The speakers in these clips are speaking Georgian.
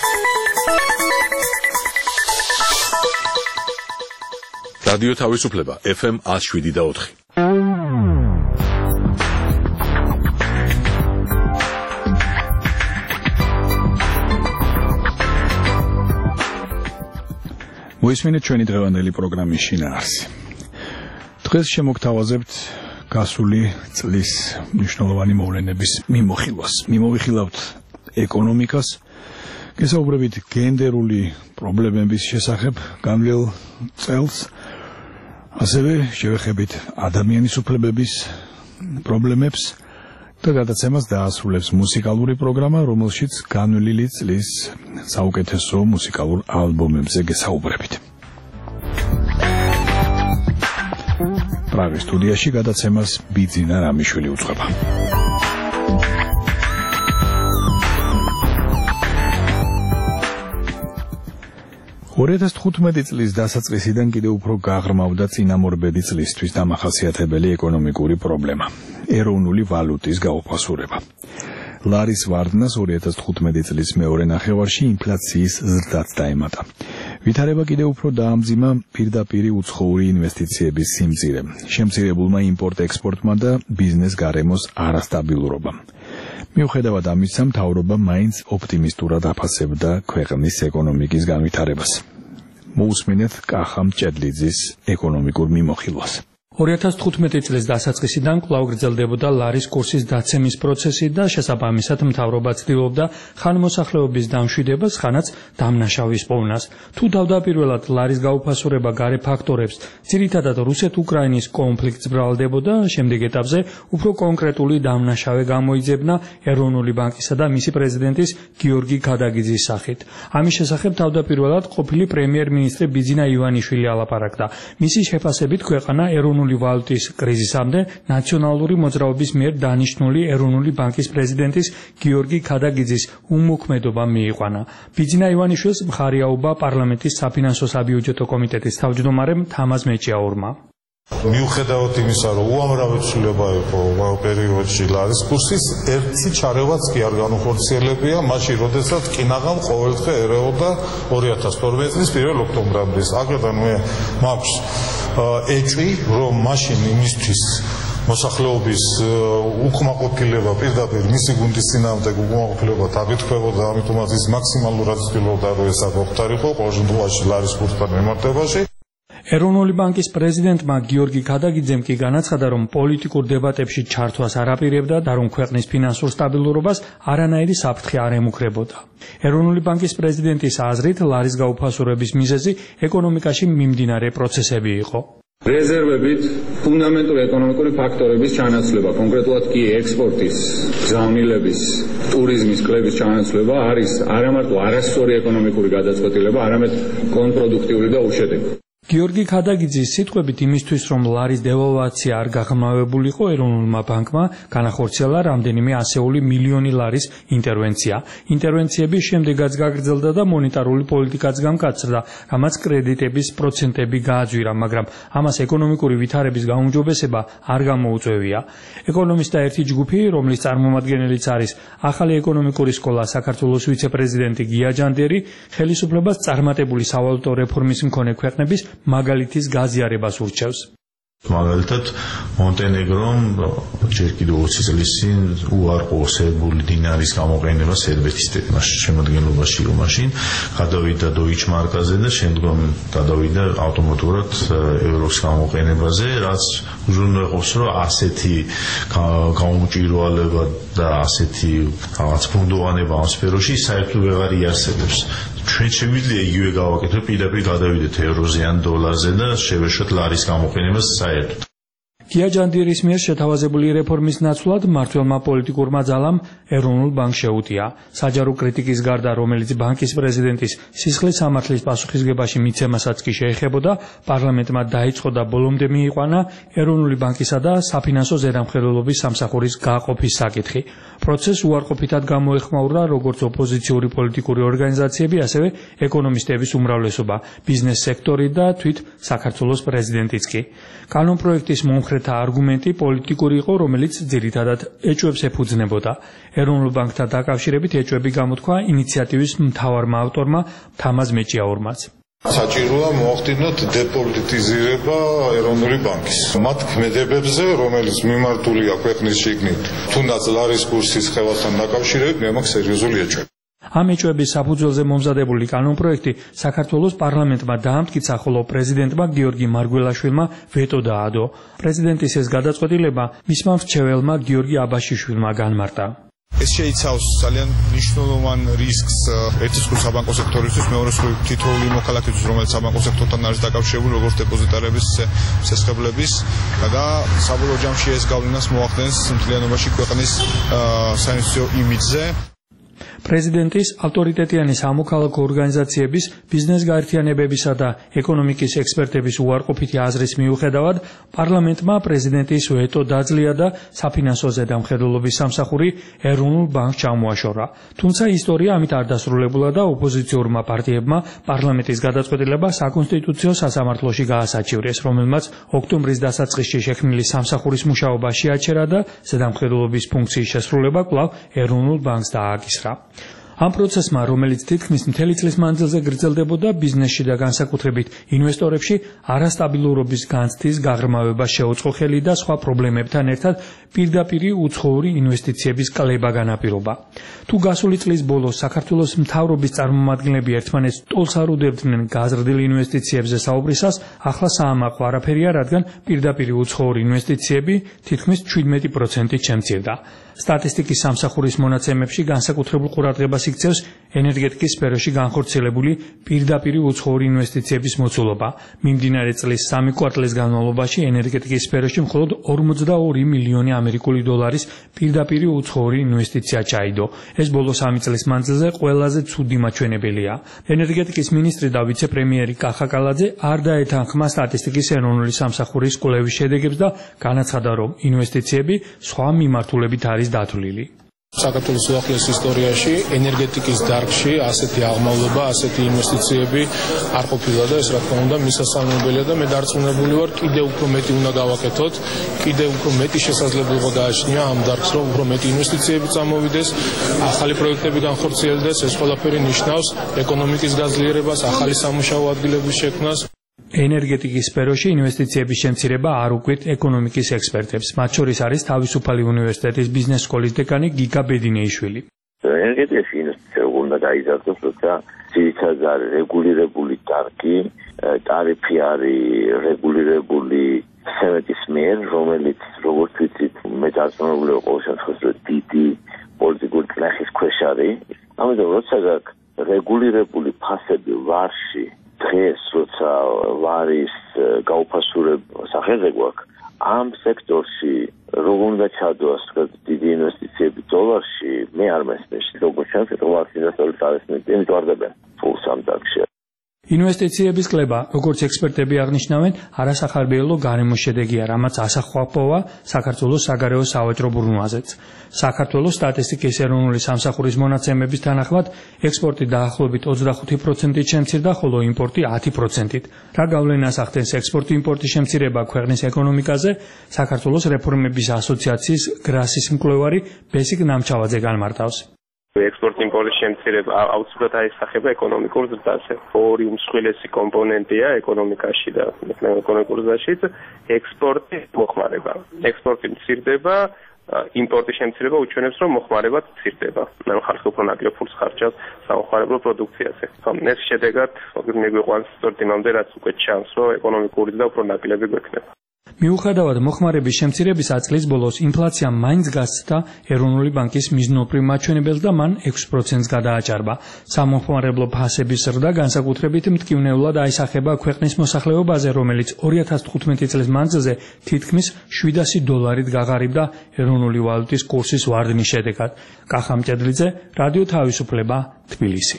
რადიო თავისუფლება FM 107.4. მოისმინეთ ჩვენი დღევანდელი პროგრამის შინაარსი. დღეს შემოგთავაზებთ გასული წლის მნიშვნელოვანი მოვლენების მიმოხილვას. მიმოვიხილავთ ეკონომიკას, გესაუბრებით გენდერული პრობლემების შესახებ განვლილ წელს, ასევე შევეხებით ადამიანის უფლებების პრობლემებს და გადაცემას დაასრულებს მუსიკალური პროგრამა, რომელშიც განვლილი წლის საუკეთესო მუსიკალურ ალბომებზე გესაუბრებით. პრაღის სტუდიაში გადაცემას ბიძინა რამიშვილი უძღვება. ...2015 წლის დასაწყისიდან კიდევ უფრო გაღრმავდა წინამორბედი წლისთვის დამახასიათებელი ეკონომიკური პრობლემა. ეროვნული ვალუტის გაუფასურება. ლარის ვარდნას 2015 წლის მეორე ნახევარში ინფლაციის ზრდაც დაემატა. ვითარება კიდევ უფრო დაამძიმა პირდაპირი უცხოური ინვესტიციების სიმწირე, შემცირებულმა იმპორტ-ექსპორტმა და ბიზნეს გარემოს არასტაბილურობამ. მიუხედავად ამისა, მთავრობა მაინც ოპტიმისტურად აფასებდა ქვეყნის ეკონომიკის განვითარებას. მოусმინეთ კახა მჭედლიძის ეკონომიკურ მიმოხილვას. 2015 წლის დასაწყისიდან კვლავ გრძელდებოდა ლარის კურსის დაცემის პროცესი და შესაბამისად მთავრობა ცდილობდა ხანმოსახლეობის დამშვიდებას, ხანაც დამნაშავის პოვნას. თუ თავდაპირველად ლარის გაუფასურება გარე ფაქტორებს, ძირითადად რუსეთ-უკრაინის კონფლიქტს ბრალდებოდა, შემდეგ ეტაპზე უფრო კონკრეტული დამნაშავე გამოიძებნა ეროვნული ბანკისა და მისი პრეზიდენტის გიორგი ქადაგიძის სახით. ამის შესახებ თავდაპირველად ყოფილი პრემიერ-მინისტრი ბიძინა ივანიშვილი ალაპარაკდა. მისი შეფასებით ქვეყანა ეროვნული ვალუტის კრიზისამდე ნაციონალური მოძრაობის მიერ დანიშნული ეროვნული ბანკის პრეზიდენტის გიორგი ქადაგიძის უმოქმედობა მიიყვანა. ბიძინა ივანიშვილს მხარი აუღა პარლამენტის საფინანსო საბიუჯეტო კომიტეტის თავმჯდომარემ თამაზ მეჭიაურმა. მიუხედავად იმისა, რომ უამრავი ცვლილება იყო პერიოდში ლარის კურსის, ერთი ჩარევაც კი არ განუხორციელებია, მაშინ, როდესაც კინაღამ ყოველდღე ერეოდა 2012 წლის 1 ოქტომბრამდე. აქედან მე მაქვს ეჭვი, რომ მაშინ იმისთვის მოსახლეობის უკმაყოფილება პირდაპირ მისი გუნდის წინააღმდეგ უკმაყოფილება დაგეთქვებოდა, ამიტომაც ის მაქსიმალურად ცდილობდა, რომ ეს არ მოხდარიყო ყოველ შემთხვევაში ლარის კურსთან მიმართებაში. ეროვნული ბანკის პრეზიდენტმა გიორგი ქადაგიძემ კი განაცხადა, რომ პოლიტიკურ დებატებში ჩართვას არ აპირებდა და რომ ქვეყნის ფინანსურ სტაბილურობას არანაირი საფრთხე არ ემუქრებოდა. ეროვნული ბანკის პრეზიდენტის აზრით, ლარის გაუფასურების მიზეზი ეკონომიკაში მიმდინარე პროცესები იყო. რეზერვებით ფუნდამენტური ეკონომიკური ფაქტორების ჩანაცვლება, კონკრეტულად კი ექსპორტის, გზავნილების, ტურიზმის, კლების ჩანაცვლება არის არამარტო არასწორი ეკონომიკური გადაწყვეტილება, არამედ კონტრპროდუქტიული და უშედეგო. გიორგი ქადაგიძის სიტყვებით იმისთვის, რომ ლარის დევალვაცია არ გაღრმავებულიყო, ეროვნულმა ბანკმა განახორციელა რამდენიმე ასეული მილიონი ლარის ინტერვენცია. ინტერვენციების შემდეგაც გაგრძელდა და მონეტარული პოლიტიკაც გამკაცრდა, რამაც კრედიტების პროცენტები გააძვირა, მაგრამ ამას ეკონომიკური ვითარების გაუმჯობესება არ გამოუწვევია. ეკონომისტთა ერთი ჯგუფი, რომლის წარმომადგენელიც არის ახალი ეკონომიკური სკოლა საქართველოს ვიცე-პრეზიდენტი გია ჯანდიერი, ხელისუფლებას წარმატებული სავალუტო რეფორმის მქონე ქვეყნების მაგალითის გაზიარებას ურჩევს. მაგალითად, მონტენეგრომ ჯერ კიდევ 20 წლის წინ უარყოფილი დინარის გამოყენება სერბეთის შემადგენლობაში იყო მაშინ, გადავიდა დოიჩ მარკაზე და შემდგომ გადავიდა ავტომატურად ევროს გამოყენებაზე, რაც უზრუნველყოფს, რომ ასეთი გაუმჭირვალება და ასეთი რაღაც ფუნდოვანება ამ სფეროში საერთოდ ვეღარ იარსებებს. ჩვენ შეგვიძლია იგივე გავაკეთოთ, პირდაპირ გადავიდეთ ევროზე ან დოლარზე და შევეშვათ ლარის გამოყენებას საერთოდ. გია ჯანდიერის მიერ შეთავაზებული რეფორმის ნაცვლად მმართველმა პოლიტიკურმა ძალამ ეროვნულ ბანკს შეუტია. საჯარო კრიტიკის გარდა, რომელიც ბანკის პრეზიდენტის სისხლის სამართლის პასუხისგებაში მიცემასაც კი შეეხებოდა, პარლამენტმა დაიწყო და ბოლომდე მიიყვანა ეროვნული ბანკისა და საფინანსო ზედამხედველობის სამსახურის გააყოფის საკითხი. პროცესს უარყოფითად გამოეხმაურა როგორც ოპოზიციური პოლიტიკური ორგანიზაციები, ასევე ეკონომისტების უმრავლესობა, ბიზნეს სექტორი და თვით საქართველოს პრეზიდენტიც კი. კანონპროექტის მომხრე ექსპერტთა არგუმენტი პოლიტიკური იყო, რომელიც ძირითადად ეჭვებს ეფუძნებოდა. ეროვნულ ბანკთან დაკავშირებით ეჭვები გამოთქვა ინიციატივის მთავარმა ავტორმა თამაზ მეჭიაურმაც. საჭიროა მოახდინოთ დეპოლიტიზირება ეროვნული ბანკის. მათ ქმედებებზე, რომელიც მიმართულია ქვეყნის შიგნით, თუნდაც ლარის კურსის ხელასთან დაკავშირებით, მე მაქვს სერიოზული ეჭვები. ამ ეჭვების საფუძველზე მომზადებული კანონპროექტი საქართველოს პარლამენტმა დაამტკიცა, ხოლო პრეზიდენტმა გიორგი მარგველაშვილმა ვეტო დაადო. პრეზიდენტის ეს გადაწყვეტილება მისმა მრჩეველმა გიორგი აბაშიშვილმა განმარტა. ეს შეიცავს ძალიან მნიშვნელოვან რისკს ერთის მხრივ საბანკო სექტორისთვის, მეორეს მხრივ თითოეული მოქალაქისთვის, რომელიც საბანკო სექტორთან არის დაკავშირებული, როგორც დეპოზიტარების, შესაძლებლების და საბოლოო ჯამში ეს გავლენას მოახდენს მთლიანობაში ქვეყნის საინვესტიციო იმიჯზე. პრეზიდენტის ავტორიტეტიანი სამოქალაქო ორგანიზაციების, ბიზნეს გაერთიანებებისა და ეკონომიკის ექსპერტების უარყოფითი აზრის მიუხედავად, პარლამენტმა პრეზიდენტის ვეტო დაძლია და საფინანსო ზედამხედველობის სამსახური ეროვნულ ბანკს ჩამოაშორა. თუმცა ისტორია ამით არ დასრულებულა და ოპოზიციურმა პარტიებმა პარლამენტის გადაწყვეტილება საკონსტიტუციო სასამართლოში გაასაჩივრეს, რომელმაც ოქტომბრის დასაწყისში შექმნილი სამსახურის მუშაობა შეაჩერა და ზედამხედველობის ფუნქციის შესრულება კვლავ ეროვნულ ბანკს დააკისრა. ამ პროცესმა, რომელიც თითქმის მთელი წლის მანძილზე გრძელდებოდა, ბიზნესში და განსაკუთრებით ინვესტორებში არასტაბილურობის განცდის გაღრმავება შეუწყო ხელი და სხვა პრობლემებთან ერთად პირდაპირი უცხოური ინვესტიციების კლება განაპირობა. თუ გასული წლის ბოლოს საქართველოს მთავრობის წარმომადგენლები ერთმანეთს ტოლს არ უდევდნენ გაზრდილ ინვესტიციებზე საუბრისას, ახლა საამაყო არაფერია, რადგან პირდაპირი უცხოური ინვესტიციები თითქმის 17%-ით შემცირდა. სტატისტიკის სამსახურის მონაცემებში განსაკუთრებულ ყურადღებას იქცევს ენერგეტიკის სფეროში განხორციელებული პირდაპირი უცხოური ინვესტიციების მოცულობა. მიმდინარე წლის 3 კვარტალის განმავლობაში ენერგეტიკის სფეროში მხოლოდ 42 მილიონი ამერიკული დოლარის პირდაპირი უცხოური ინვესტიცია ჩაიდო. ეს ბოლო 3 წლის მანძილზე ყველაზე ცუდი მაჩვენებელია. ენერგეტიკის მინისტრი და ვიცე-პრემიერი კახა კალაძე არ დაეთანხმა სტატისტიკის ეროვნული სამსახურის კვლევის შედეგებს და განაცხადა, რომ ინვესტიციები სხვა მიმართულებით არის დათვლილი. საქართველოს უახლოეს ისტორიაში ენერგეტიკის დარგში ასეთი აღმავლობა, ასეთი ინვესტიციები არ ყოფილა და ეს რა თქმა უნდა მისასალმებელია და მე დარწმუნებული ვარ, კიდევ უფრო მეტი უნდა გავაკეთოთ, კიდევ უფრო მეტი შესაძლებლობა გააჩნია ამ დარგს, რომ უფრო მეტი ინვესტიციები წამოვიდეს, ახალი პროექტები განხორციელდეს. ეს ყველაფერი ნიშნავს ეკონომიკის გაძლიერებას, ახალი სამუშაო ადგილების შექმნას. ენერგეტიკის სფეროში ინვესტიციების შემცირება არ უკვირთ ეკონომიკის ექსპერტებს. მათ შორის არის თავისუფალი უნივერსიტეტის ბიზნეს სკოლის დეკანი გიგა ბედინეიშვილი. ენერგეტიკაში ინვესტიცია უნდა გაიზარდოს, როცა ძირითადად არის რეგულირებული დარგი, ტარიფი არის რეგულირებული სევეტის მიერ, რომელიც როგორც ვიცით, მე დარწმუნებული ვარ, ყოველ შემთხვევაში დიდი პოლიტიკური წნეხის ქვეშ არის. ამიტომ როცა რეგულირებული ფასები ვარში დღეს, როცა ვარის გაუფასურება სახელმწიფო აქვს, ამ სექტორში როგორ უნდა ჩადოს დიდი ინვესტიციები დოლარში, მე არ მესმის, როგორც ჩანს, დოლარის ინვესტორები წარესმენ ჯვარდებენ ფულს ამ დარგში. ინვესტიციების კლება, როგორც ექსპერტები აღნიშნავენ, არასახარბიელო გარემოს შედეგია, რამაც ასახვა საქართველოს საგარეო სავაჭრო ბრუნვაზეც. საქართველოს სტატისტიკის ეროვნული სამსახურის მონაცემების თანახმად, ექსპორტი დაახლოებით 25%-ით შემცირდა, ხოლო იმპორტი 10%-ით. რა გავლენას ახდენს ექსპორტ-იმპორტის შემცირება ქვეყნის ეკონომიკაზე, საქართველოს რეფორმების ასოციაციის გრასის მკვლევარი ბესიკ ნამჩავაძე განმარტავს. ექსპორტ-იმპორტის შემცირება აუცილებლად აისახება ეკონომიკურ ზრდაზე. ორი უმსხვილესი კომპონენტია ეკონომიკაში და ეკონომიკურ ზრდაშიც ექსპორტი მოხმარება. ექსპორტი მცირდება, იმპორტის შემცირება უჩვენებს, რომ მოხმარება მცირდება. ხალხი უფრო ნაკლებ ფულს ხარჯავს სამოხმარებლო პროდუქციაზე. ეს შედეგად მიგვიყვანს სწორედ იმამდე, რაც უკვე ჩანს, რომ ეკონომიკური ზრდა უფრო ნაკლები გვექნება. მიუხედავად მოხმარების შემცირებისა, წლის ბოლოს ინფლაცია მაინც გასცდა ეროვნული ბანკის მიზნობრივ მაჩვენებელს და მან 6%-ს გადააჭარბა. სამოხმარებლო ფასების ზრდა განსაკუთრებით მტკივნეულად აისახება ქვეყნის მოსახლეობაზე, რომელიც 2015 წლის მანძილზე თითქმის $700-ით გაღარიბდა ეროვნული ვალუტის კურსის ვარდნის შედეგად. კახა მჭედლიძე, რადიო თავისუფლება, თბილისი.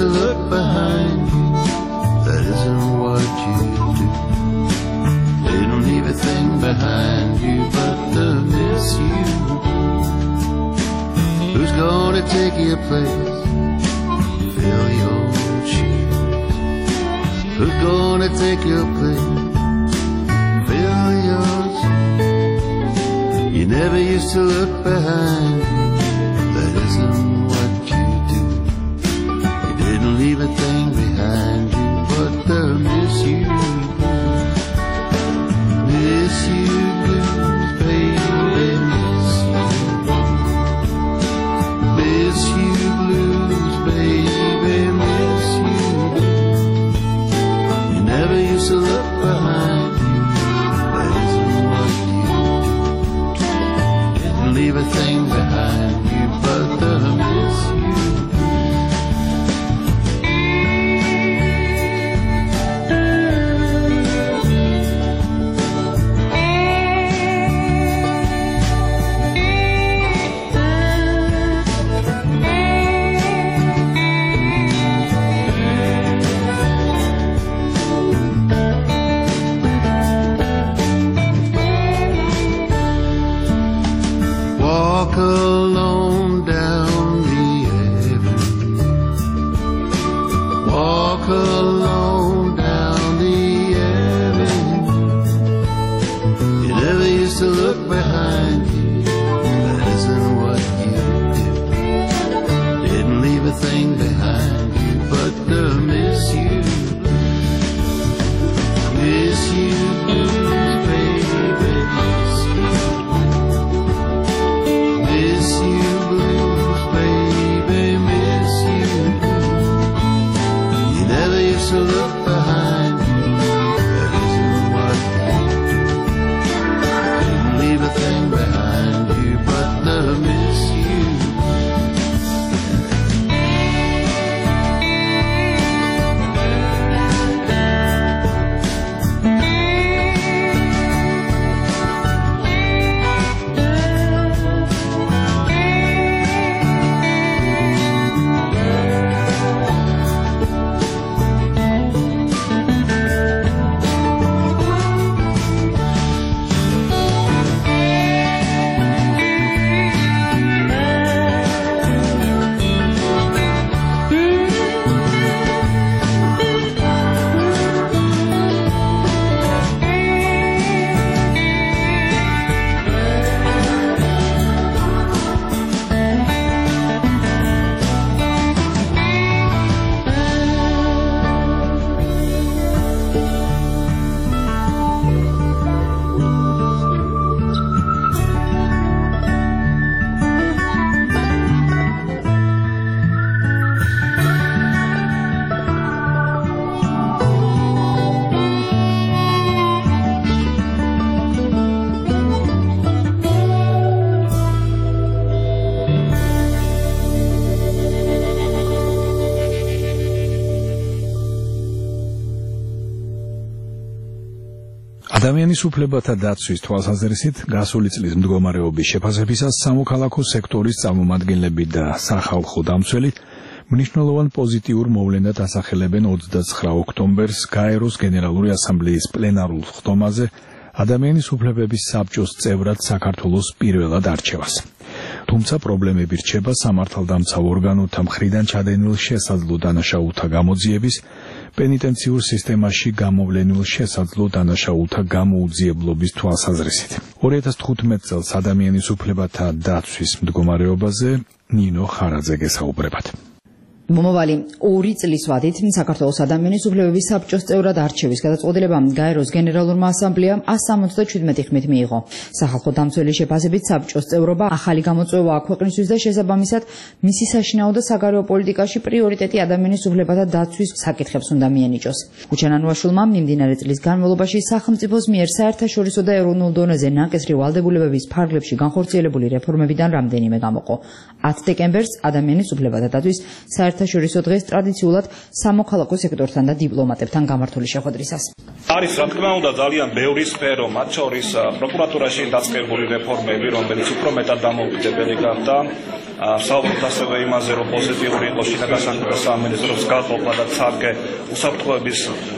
to look behind you. That isn't what you do. They don't leave a thing behind you but to miss you. Who's gonna take your place? Fill your shoes. Who's gonna take your place? Fill yours. You never used to look behind you. That isn't what you do. You didn't leave a thing behind you but to miss you. Miss you blues, baby, miss you. Miss you blues, baby, miss you. You never used to look behind you. That isn't what you do. Didn't leave a thing behind you but to miss you. Walk alone down the avenue. Walk alone down the avenue. You never used to look behind you. That isn't what you do. Didn't leave a thing behind you but to miss you. Miss you, blues, baby, miss you. Miss you blues, baby, miss you. You never used to look behind you. That isn't what you do. Didn't leave a thing behind you but to miss you. ადამიანის უფლებათა დაცვის თვალსაზრისით გასული წლის მდგომარეობის შეფასებისას სამოქალაქო სექტორის წარმომადგენლები და სახალხო დამცველი მნიშვნელოვან პოზიტიურ მოვლენად ასახელებენ 29 ოქტომბერს გაეროს გენერალური ასამბლეის პლენარულ ხდომაზე ადამიანის უფლებების საბჭოს წევრად საქართველოს პირველად არჩევას. თუმცა პრობლემები რჩება სამართალდამცავ ორგანოთა მხრიდან ჩადენილ შესაძლო დანაშაულთა გამოძიების, პენიტენციურ სისტემაში გამოვლენილ შესაძლო დანაშაულთა გამოუძიებლობის თვალსაზრისით. 2015 წელს ადამიანის უფლებათა დაცვის მდგომარეობაზე ნინო ხარაძე გესაუბრებათ. მომავალი 2 წლის ვადით საქართველოს ადამიანის უფლებების საბჭოს წევრად არჩევის გადაწყვეტილება გაეროს გენერალურმა ასამბლეამ 177 ხმით მიიღო. სახალხო დამცველი შეფასებით საბჭოს წევრობა ახალი გამოწვევაა ქვეყნისთვის და შესაბამისად მისი საშინაო და საგარეო პოლიტიკაში პრიორიტეტი ადამიანის უფლებათა დაცვის საკითხებს უნდა მიენიჭოს. ქუჩან ანუაშვილმა მიმდინარე წლის განმავლობაში სახელმწიფოს მიერ საერთაშორისო და ეროვნულ დონეზე ნაკისრი ვალდებულებების ფარგლებში განხორციელებული რეფორმებიდან რამდენიმე გამოყო. 10 დეკემბერს ადამიანის უფლებათა დაცვის საერთაშორისო საერთაშორისო დღეს ტრადიციულად სამოქალაქო სექტორთან და დიპლომატებთან გამართული შეხვედრისას. არის რა თქმა უნდა ძალიან ბევრი სფერო, მათ შორის პროკურატურაში დაწყებული რეფორმები, რომელიც უფრო მეტად დამოუკიდებელი გახდა. საუბრობთ ასევე იმაზე, რომ პოზიტიური იყო შინაგან საქმეთა სამინისტროს გაყოფა და ცალკე უსაფრთხოების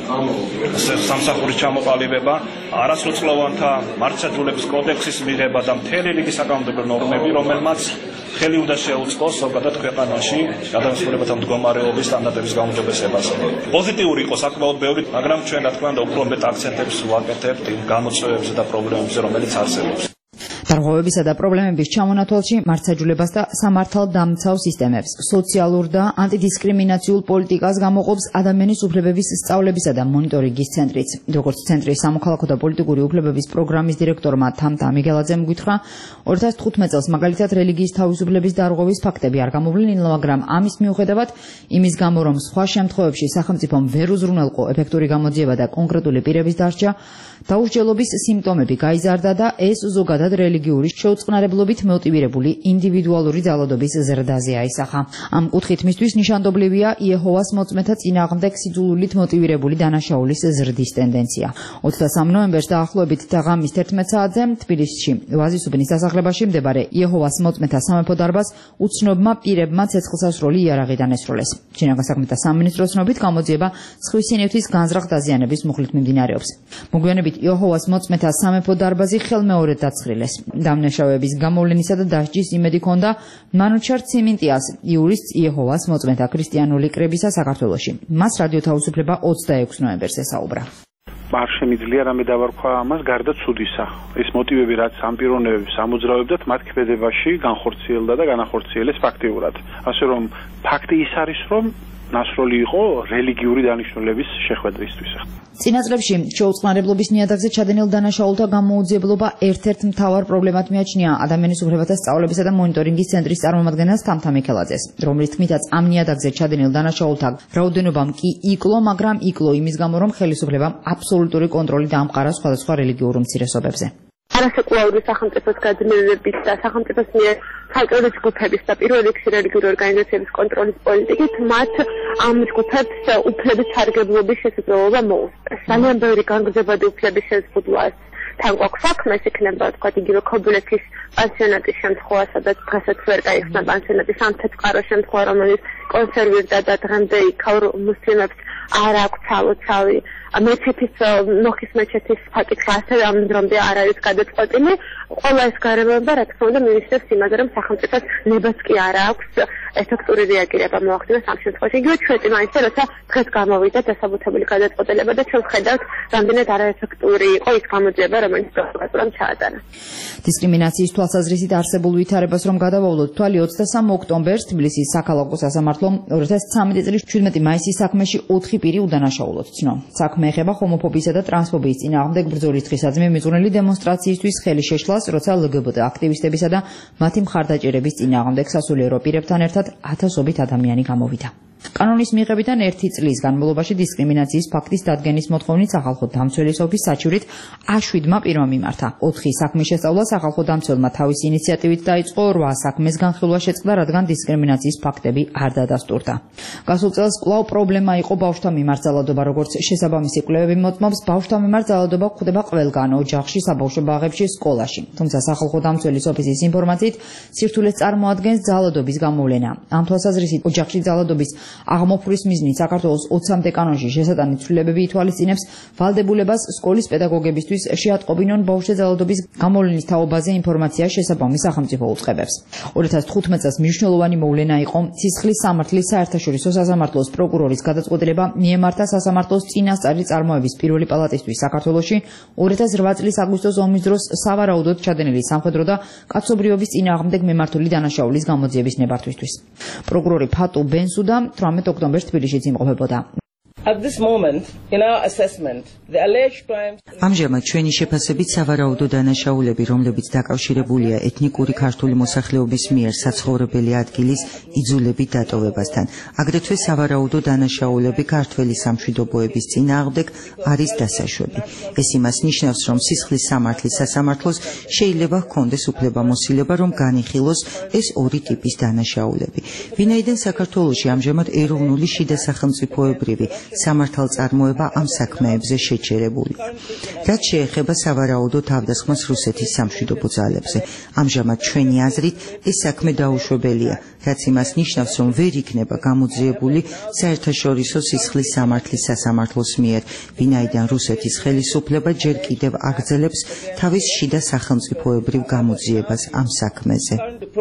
სამსახურის ჩამოყალიბება, არასრულწლოვანთა მართლმსაჯულების კოდექსის მიღება და მთელი რიგი საკანონმდებლო ნორმები, რომელმაც ხელი უნდა შეუწყოს ზოგადად ქვეყანაში გადამსახურებათა მდგომარეობის სტანდარტების გაუმჯობესებას. პოზიტიური იყო საკმაოდ ბევრი, მაგრამ ჩვენ რა თქმა უნდა უფრო მეტ აქცენტებს ვაკეთებთ იმ გამოწვევებზე და პრობლემებზე, რომელიც არსებობს. დარღვევებისა და პრობლემების ჩამონათვალში მართლმსაჯულებას და სამართალდამცავ სისტემებს, სოციალურ და ანტიდისკრიმინაციულ პოლიტიკას გამოყოფს ადამიანის უფლებების სწავლებისა და მონიტორინგის ცენტრიც. როგორც ცენტრის სამოქალაქო და პოლიტიკური უფლებების პროგრამის დირექტორმა თამთა მიგელაძემ გითხრა, 2015 წელს მაგალითად რელიგიის თავისუფლების დარღვევის ფაქტები არ გამოვლენილა, მაგრამ ამის მიუხედავად, იმის გამო რომ სხვა შემთხვევებში სახელმწიფომ ვერ უზრუნველყო ეფექტური გამოძიება და კონკრეტული პირების დარჩა, დაუსჯელობის სიმპტომები გაიზარდა და ეს ზოგადად რელიგიური შეუწყნარებლობით მოტივირებული ინდივიდუალური ძალადობის ზრდაზე აისახა. ამ კუთხით მისთვის ნიშანდობლივია იეჰოვას მოწმეთა წინააღმდეგ სიძულვილით მოტივირებული დანაშაულის ზრდის ტენდენცია. 23 ნოემბერს დაახლოებით ღამის 11 საათზე თბილისში ვაზისუბნის დასახლებაში მდებარე იეჰოვას მოწმეთა სამეფო დარბაზს უცნობმა პირებმა ცეცხლსასროლი იარაღი დანესროლეს. შინაგან საქმეთა სამინისტროს ცნობით გამოძიება სხვისი ნივთის განზრახ დაზიანების მუხლით მიმდინარეობს. მოგვიანებით იეჰოვას მოწმეთა სამეფო დარბაზი ხელმეორედ დაცხრილეს. დამნაშავეების გამოვლენისა და დასჯის იმედი ჰქონდა მანუჩარ ციმინტიას, იურისტს იეჰოვას მოწმეთა ქრისტიანული კრებისა საქართველოში. მას რადიო თავისუფლება 26 ნოემბერს ესაუბრა. არ შემიძლია რამე დავარქვა ამას გარდა ცუდისა. ეს მოტივები რაც ამ პიროვნებებს ამოძრავებდათ, მათ ქმედებაში განხორციელდა და განახორციელეს ფაქტიურად. ასე რომ ფაქტი ის არის, რომ ნასროლი იყო რელიგიური დანიშნულების შეხვედრისთვის. წინა წლებში შეუწყნარებლობის ნიადაგზე ჩადენილ დანაშაულთა გამოუძიებლობა ერთ-ერთ მთავარ პრობლემად მიაჩნია ადამიანის უფლებათა სწავლებისა და მონიტორინგის ცენტრის წარმომადგენელს თამთა მიქელაძეს, რომლის თქმითაც ამ ნიადაგზე ჩადენილ დანაშაულთა რაოდენობამ კი იკლო, მაგრამ იკლო იმის გამო, რომ ხელისუფლებამ აბსოლუტური კონტროლი დაამყარა სხვადასხვა რელიგიურ უმცირესობებზე. არასაკვლაური სახელმწიფოს გაძლიერების და სახელმწიფოს მიერ ცალკეული ჯგუფების და პირველ რიგში რელიგიური ორგანიზაციების კონტროლის პოლიტიკით მათ ამ ჯგუფებს უფლების სარგებლობის შესაძლებლობა მოუწევს. ძალიან ბევრი განგრძობადი უფლების შეზღუდვა თან გვაქვს საქმე, ეს იქნება თქვა იგივე ქობულეთის პანსიონატის შემთხვევა, სადაც დღესაც ვერ გაიხსნა პანსიონატის სამთეთყარო შემთხვევა, რომელიც კონსერვირდა და დღემდე იქაურ მუსლიმებს არ აქვს ცალოცავი. მეჩეთის ნოხის მეჩეთის ფაკითხი ასევე ამ დრომდე არ არის გადაწყვეტილი. ყველა ეს გარემოება რა თქმა უნდა მინიშნებს იმაზე, რომ სახელმწიფოს ნებაც კი არ აქვს ეფექტური რეაგირება მოახდინოს ამ შემთხვევაში. იგივე ჩვენი მაინც როცა დღეს გამოვიდა დასაბუთებული გადაწყვეტილება და ჩვენ ვხედავთ რამდენად არაეფექტური იყო ის გამოძიება, რომელიც პროკურატურამ ჩაატარა. დისკრიმინაციის თვალსაზრისით არსებულ ვითარებას რომ გადავავლოთ, თვალი 23 ოქტომბერს თბილისის საქალაქო სასამართლომ 2013 წლის 17 მაისის საქმეში 4 პირი უდანაშაულოდ ცნო. საქმე ეხება ჰომოფობიისა და ტრანსფობიის წინააღმდეგ ბრძოლის დღისადმი მიზღვნილი დემონსტრაციისთვის ხელის შეშლას, როცა LGBT აქტივისტებისა და მათი მხარდაჭერების წინააღმდეგ სასულიერო პირებთან ერთად ათასობით ადამიანი გამოვიდა. კანონის მიღებიდან 1 წლის განმავლობაში დისკრიმინაციის ფაქტის დადგენის მოთხოვნით სახალხო დამცველის ოფისს საჩივრით A7-მა პირმა მიმართა. 4 საქმის შესწავლა სახალხო დამცველმა თავისი ინიციატივით დაიწყო, 8 საქმეს განხილვა შეწყდა, რადგან დისკრიმინაციის ფაქტები არ დადასტურდა. გასულ წელს კვლავ პრობლემა იყო ბავშვთა მიმართ ძალადობა, როგორც შესაბამისი კვლევები მოწმობს, ბავშვთა მიმართ ძალადობა გვხვდება ყველგან, ოჯახში, საბავშვო ბაღებში, სკოლაში. თუმცა სახალხო დამცველის ოფისის ინფორმაციით, სირთულეს წარმოადგენს ძალადობის გამოვლენა. ამ თვალსაზრისით ოჯახში ძალადობის აღმოფხვრის მიზნით საქართველოს 20-მდე კანონში შესატანით ცვლილებები ითვალისწინებს ვალდებულებას სკოლის პედაგოგებისთვის შეატყობინონ ბავშვთა ძალადობის გამოვლენის თაობაზე ინფორმაცია შესაბამის სახელმწიფო უწყებებს. 2015 წელს მნიშვნელოვანი მოვლენა იყო სისხლის სამართლის საერთაშორისო სასამართლოს პროკურორის გადაწყვეტილება მიემართა სასამართლოს წინასწარი წარმოების პირველი პალატისთვის საქართველოში 2008 წლის აგვისტოს ომის დროს სავარაუდოდ ჩადენილი სამხედრო და კაცობრიობის წინააღმდეგ მიმართული დანაშაულის გამოძიების ნებართვისთვის. პროკურორი ფატუ ბენსუდა 18 ოქტომბერს თბილისშიც იმყოფებოდა. At this moment, in our assessment, the alleged crimes... ამჟამად ჩვენი შეფასებით სავარაუდო დანაშაულები, რომლებიც დაკავშირებულია ეთნიკური ქართული მოსახლეობის მიერ საცხოვრებელი ადგილის იძულებით დატოვებასთან, აგრეთვე სავარაუდო დანაშაულები ქართველი სამშვიდობოების წინააღმდეგ არის დასაშვები. ეს იმას ნიშნავს, რომ სისხლის სამართლის სასამართლოს შეიძლება ჰქონდეს უფლებამოსილება, რომ განიხილოს ეს ორი ტიპის დანაშაულები. ვინაიდან საქართველოში ამჟამად ეროვნული შიდა სახელმწიფოებრივი სამართალწარმოება ამ საქმეებზე შეჩერებული. რაც შეეხება სავარაუდო თავდასხმას რუსეთის სამშვიდობო ძალებზე, ამჟამად ჩვენი აზრით ეს საქმე დაუშვებელია, რაც იმას ნიშნავს, რომ ვერ იქნება გამოძიებული საერთაშორისო სისხლის სამართლის სასამართლოს მიერ, ვინაიდან რუსეთის ხელისუფლება ჯერ კიდევ აგრძელებს თავის შიდა სახელმწიფოებრივ გამოძიებას ამ საქმეზე.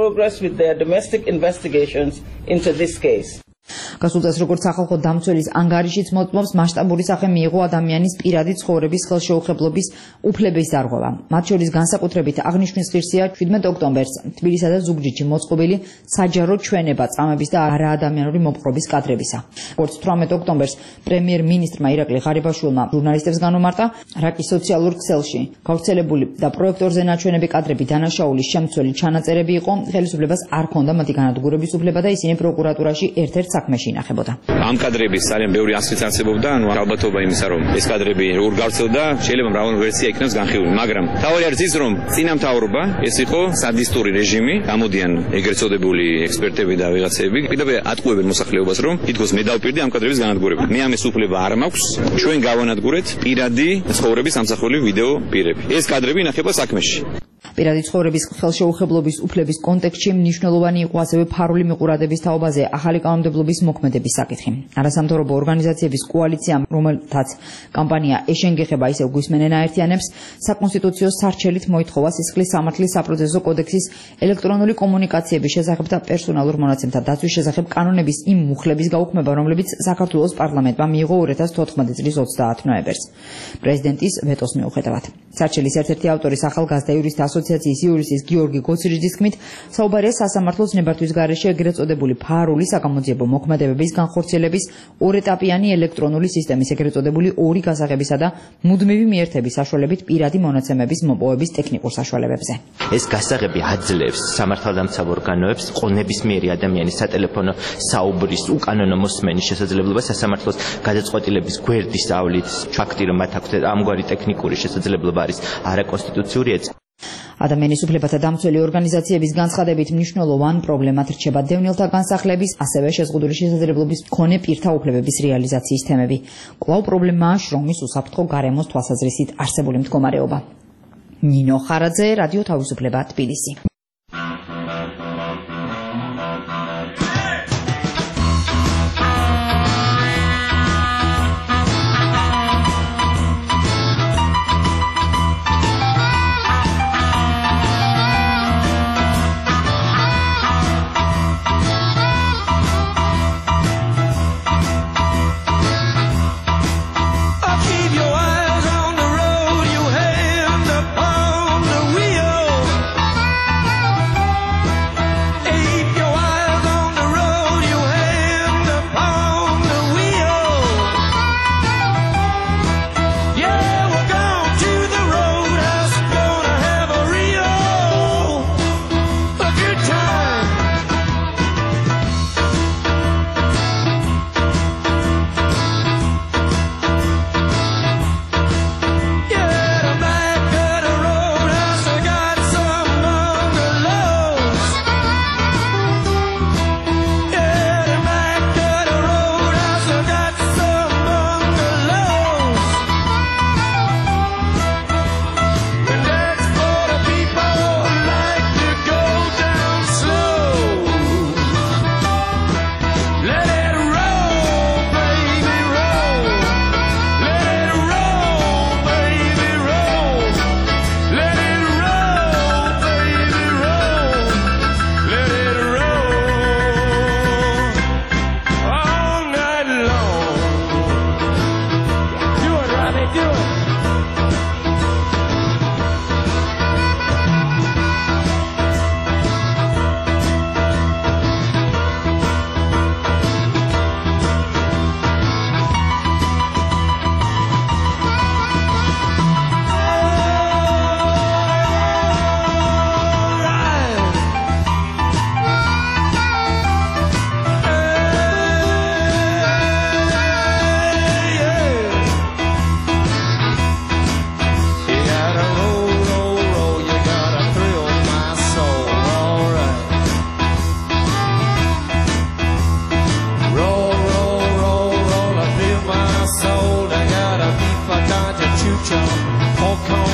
გასულწეს როგორც სახალხო დამცველის ანგარიშიც მოწმობს, მასშტაბური სახე მიიღო ადამიანის პირადი ცხოვრების ხელშეუხებლობის უფლების დარღვევა. მათ შორის განსაკუთრებით აღნიშვნის ღირსია 17 ოქტომბერს თბილისსა და ზუგდიდში მოწყობილი საჯარო ჩვენება წამების და არაადამიანური მოპყრობის კადრებისა. როგორც 18 ოქტომბერს პრემიერ-მინისტრმა ირაკლი ღარიბაშვილმა ჟურნალისტებს განუმარტა, რაკის სოციალურ ქსელში გავრცელებული და პროექტორზე ნაჩვენები კადრები დანაშაულის შემცველი ჩანაწერები იყო, ხელისუფლებას არ ჰქონდა მათი განადგურების უფლება და ისინი პროკურატურაში ერთ-ერთ საქმეში ინახებოდა. ამ კადრების ძალიან ბევრი ასლიც არსებობდა, ალბათობა იმისა, რომ ეს კადრები როგორ გავრცელდა, შეიძლება მრავალი ვერსია იქნას განხილული, მაგრამ თავი არის ის, რომ წინამთავრობა ეს იყო სადისტური რეჟიმი, გამოდიან ეგრეთ წოდებული ექსპერტები და ვიღაცები, კიდევ ატყუებენ მოსახლეობას, რომ თითქოს მე დავპირდი ამ კადრების განადგურება. მე ამის უფლება არ მაქვს, ჩვენ გავანადგურეთ პირადი ცხოვრების ამსახველი ვიდეო პირები. ეს კადრები ინახება საქმეში. პირადი ცხოვრების ხელშეუხებლობის უფლების კონტექსტში მნიშვნელოვანი იყო ასევე ფარული მიყურადების თაობაზე ახალი კანონმდებლობის მოქმედების საკითხი. არასამთავრობო ორგანიზაციების კოალიციამ, რომელთაც კამპანია ეშენ გეხება ისევ გვისმენენ აერთიანებს, საკონსტიტუციო სარჩელით მოითხოვა სისხლის სამართლის საპროცესო კოდექსის ელექტრონული კომუნიკაციების შესახებ და პერსონალურ მონაცემთა დაცვის შესახებ კანონების იმ მუხლების გაუქმება, რომლებიც საქართველოს პარლამენტმა მიიღო 2014 წლის 30 ნოემბერს პრეზიდენტის ვეტოს მიუხედავად. სარჩელის ერთ-ერთი ავტორის ახალგაზრდა იურისტთა ასოციაციის იურისტის გიორგი გოცირიძის თქმით, საუბარია სასამართლოს ნებართვის გარეშე ეგრეთ წოდებული ფარული საგამოძიებო მოქმედებების განხორციელების ორეტაპიანი ელექტრონული სისტემის ეგრეთ წოდებული ორი გასაღებისა და მუდმივი მიერთების საშუალებით პირადი მონაცემების მოპოვების ტექნიკურ საშუალებებზე. ეს გასაღები აძლევს სამართალდამცავ ორგანოებს ყონებისმიერი ადამიანის სატელეფონო საუბრის უკანონო მოსმენის შესაძლებლობას სასამართლოს გადაწყვეტილების გვერდის სწავლით ფაქტი, რომ მათ აქვთ ამგვარი ტექნიკური შესაძლებლობა არის არაკონსტიტუციური ეწევა. ადამიანის უფლებათა დამცველი ორგანიზაციების განცხადებით მნიშვნელოვან პრობლემად რჩება დევნილთა განსახლების, ასევე შეზღუდული შესაძლებლობის მქონე პირთა უფლებების რეალიზაციის თემები. კვლავ პრობლემაა შრომის უსაფრთხო გარემოს თვალსაზრისით არსებული მდგომარეობა. ნინო ხარაძე, რადიო თავისუფლება, თბილისი.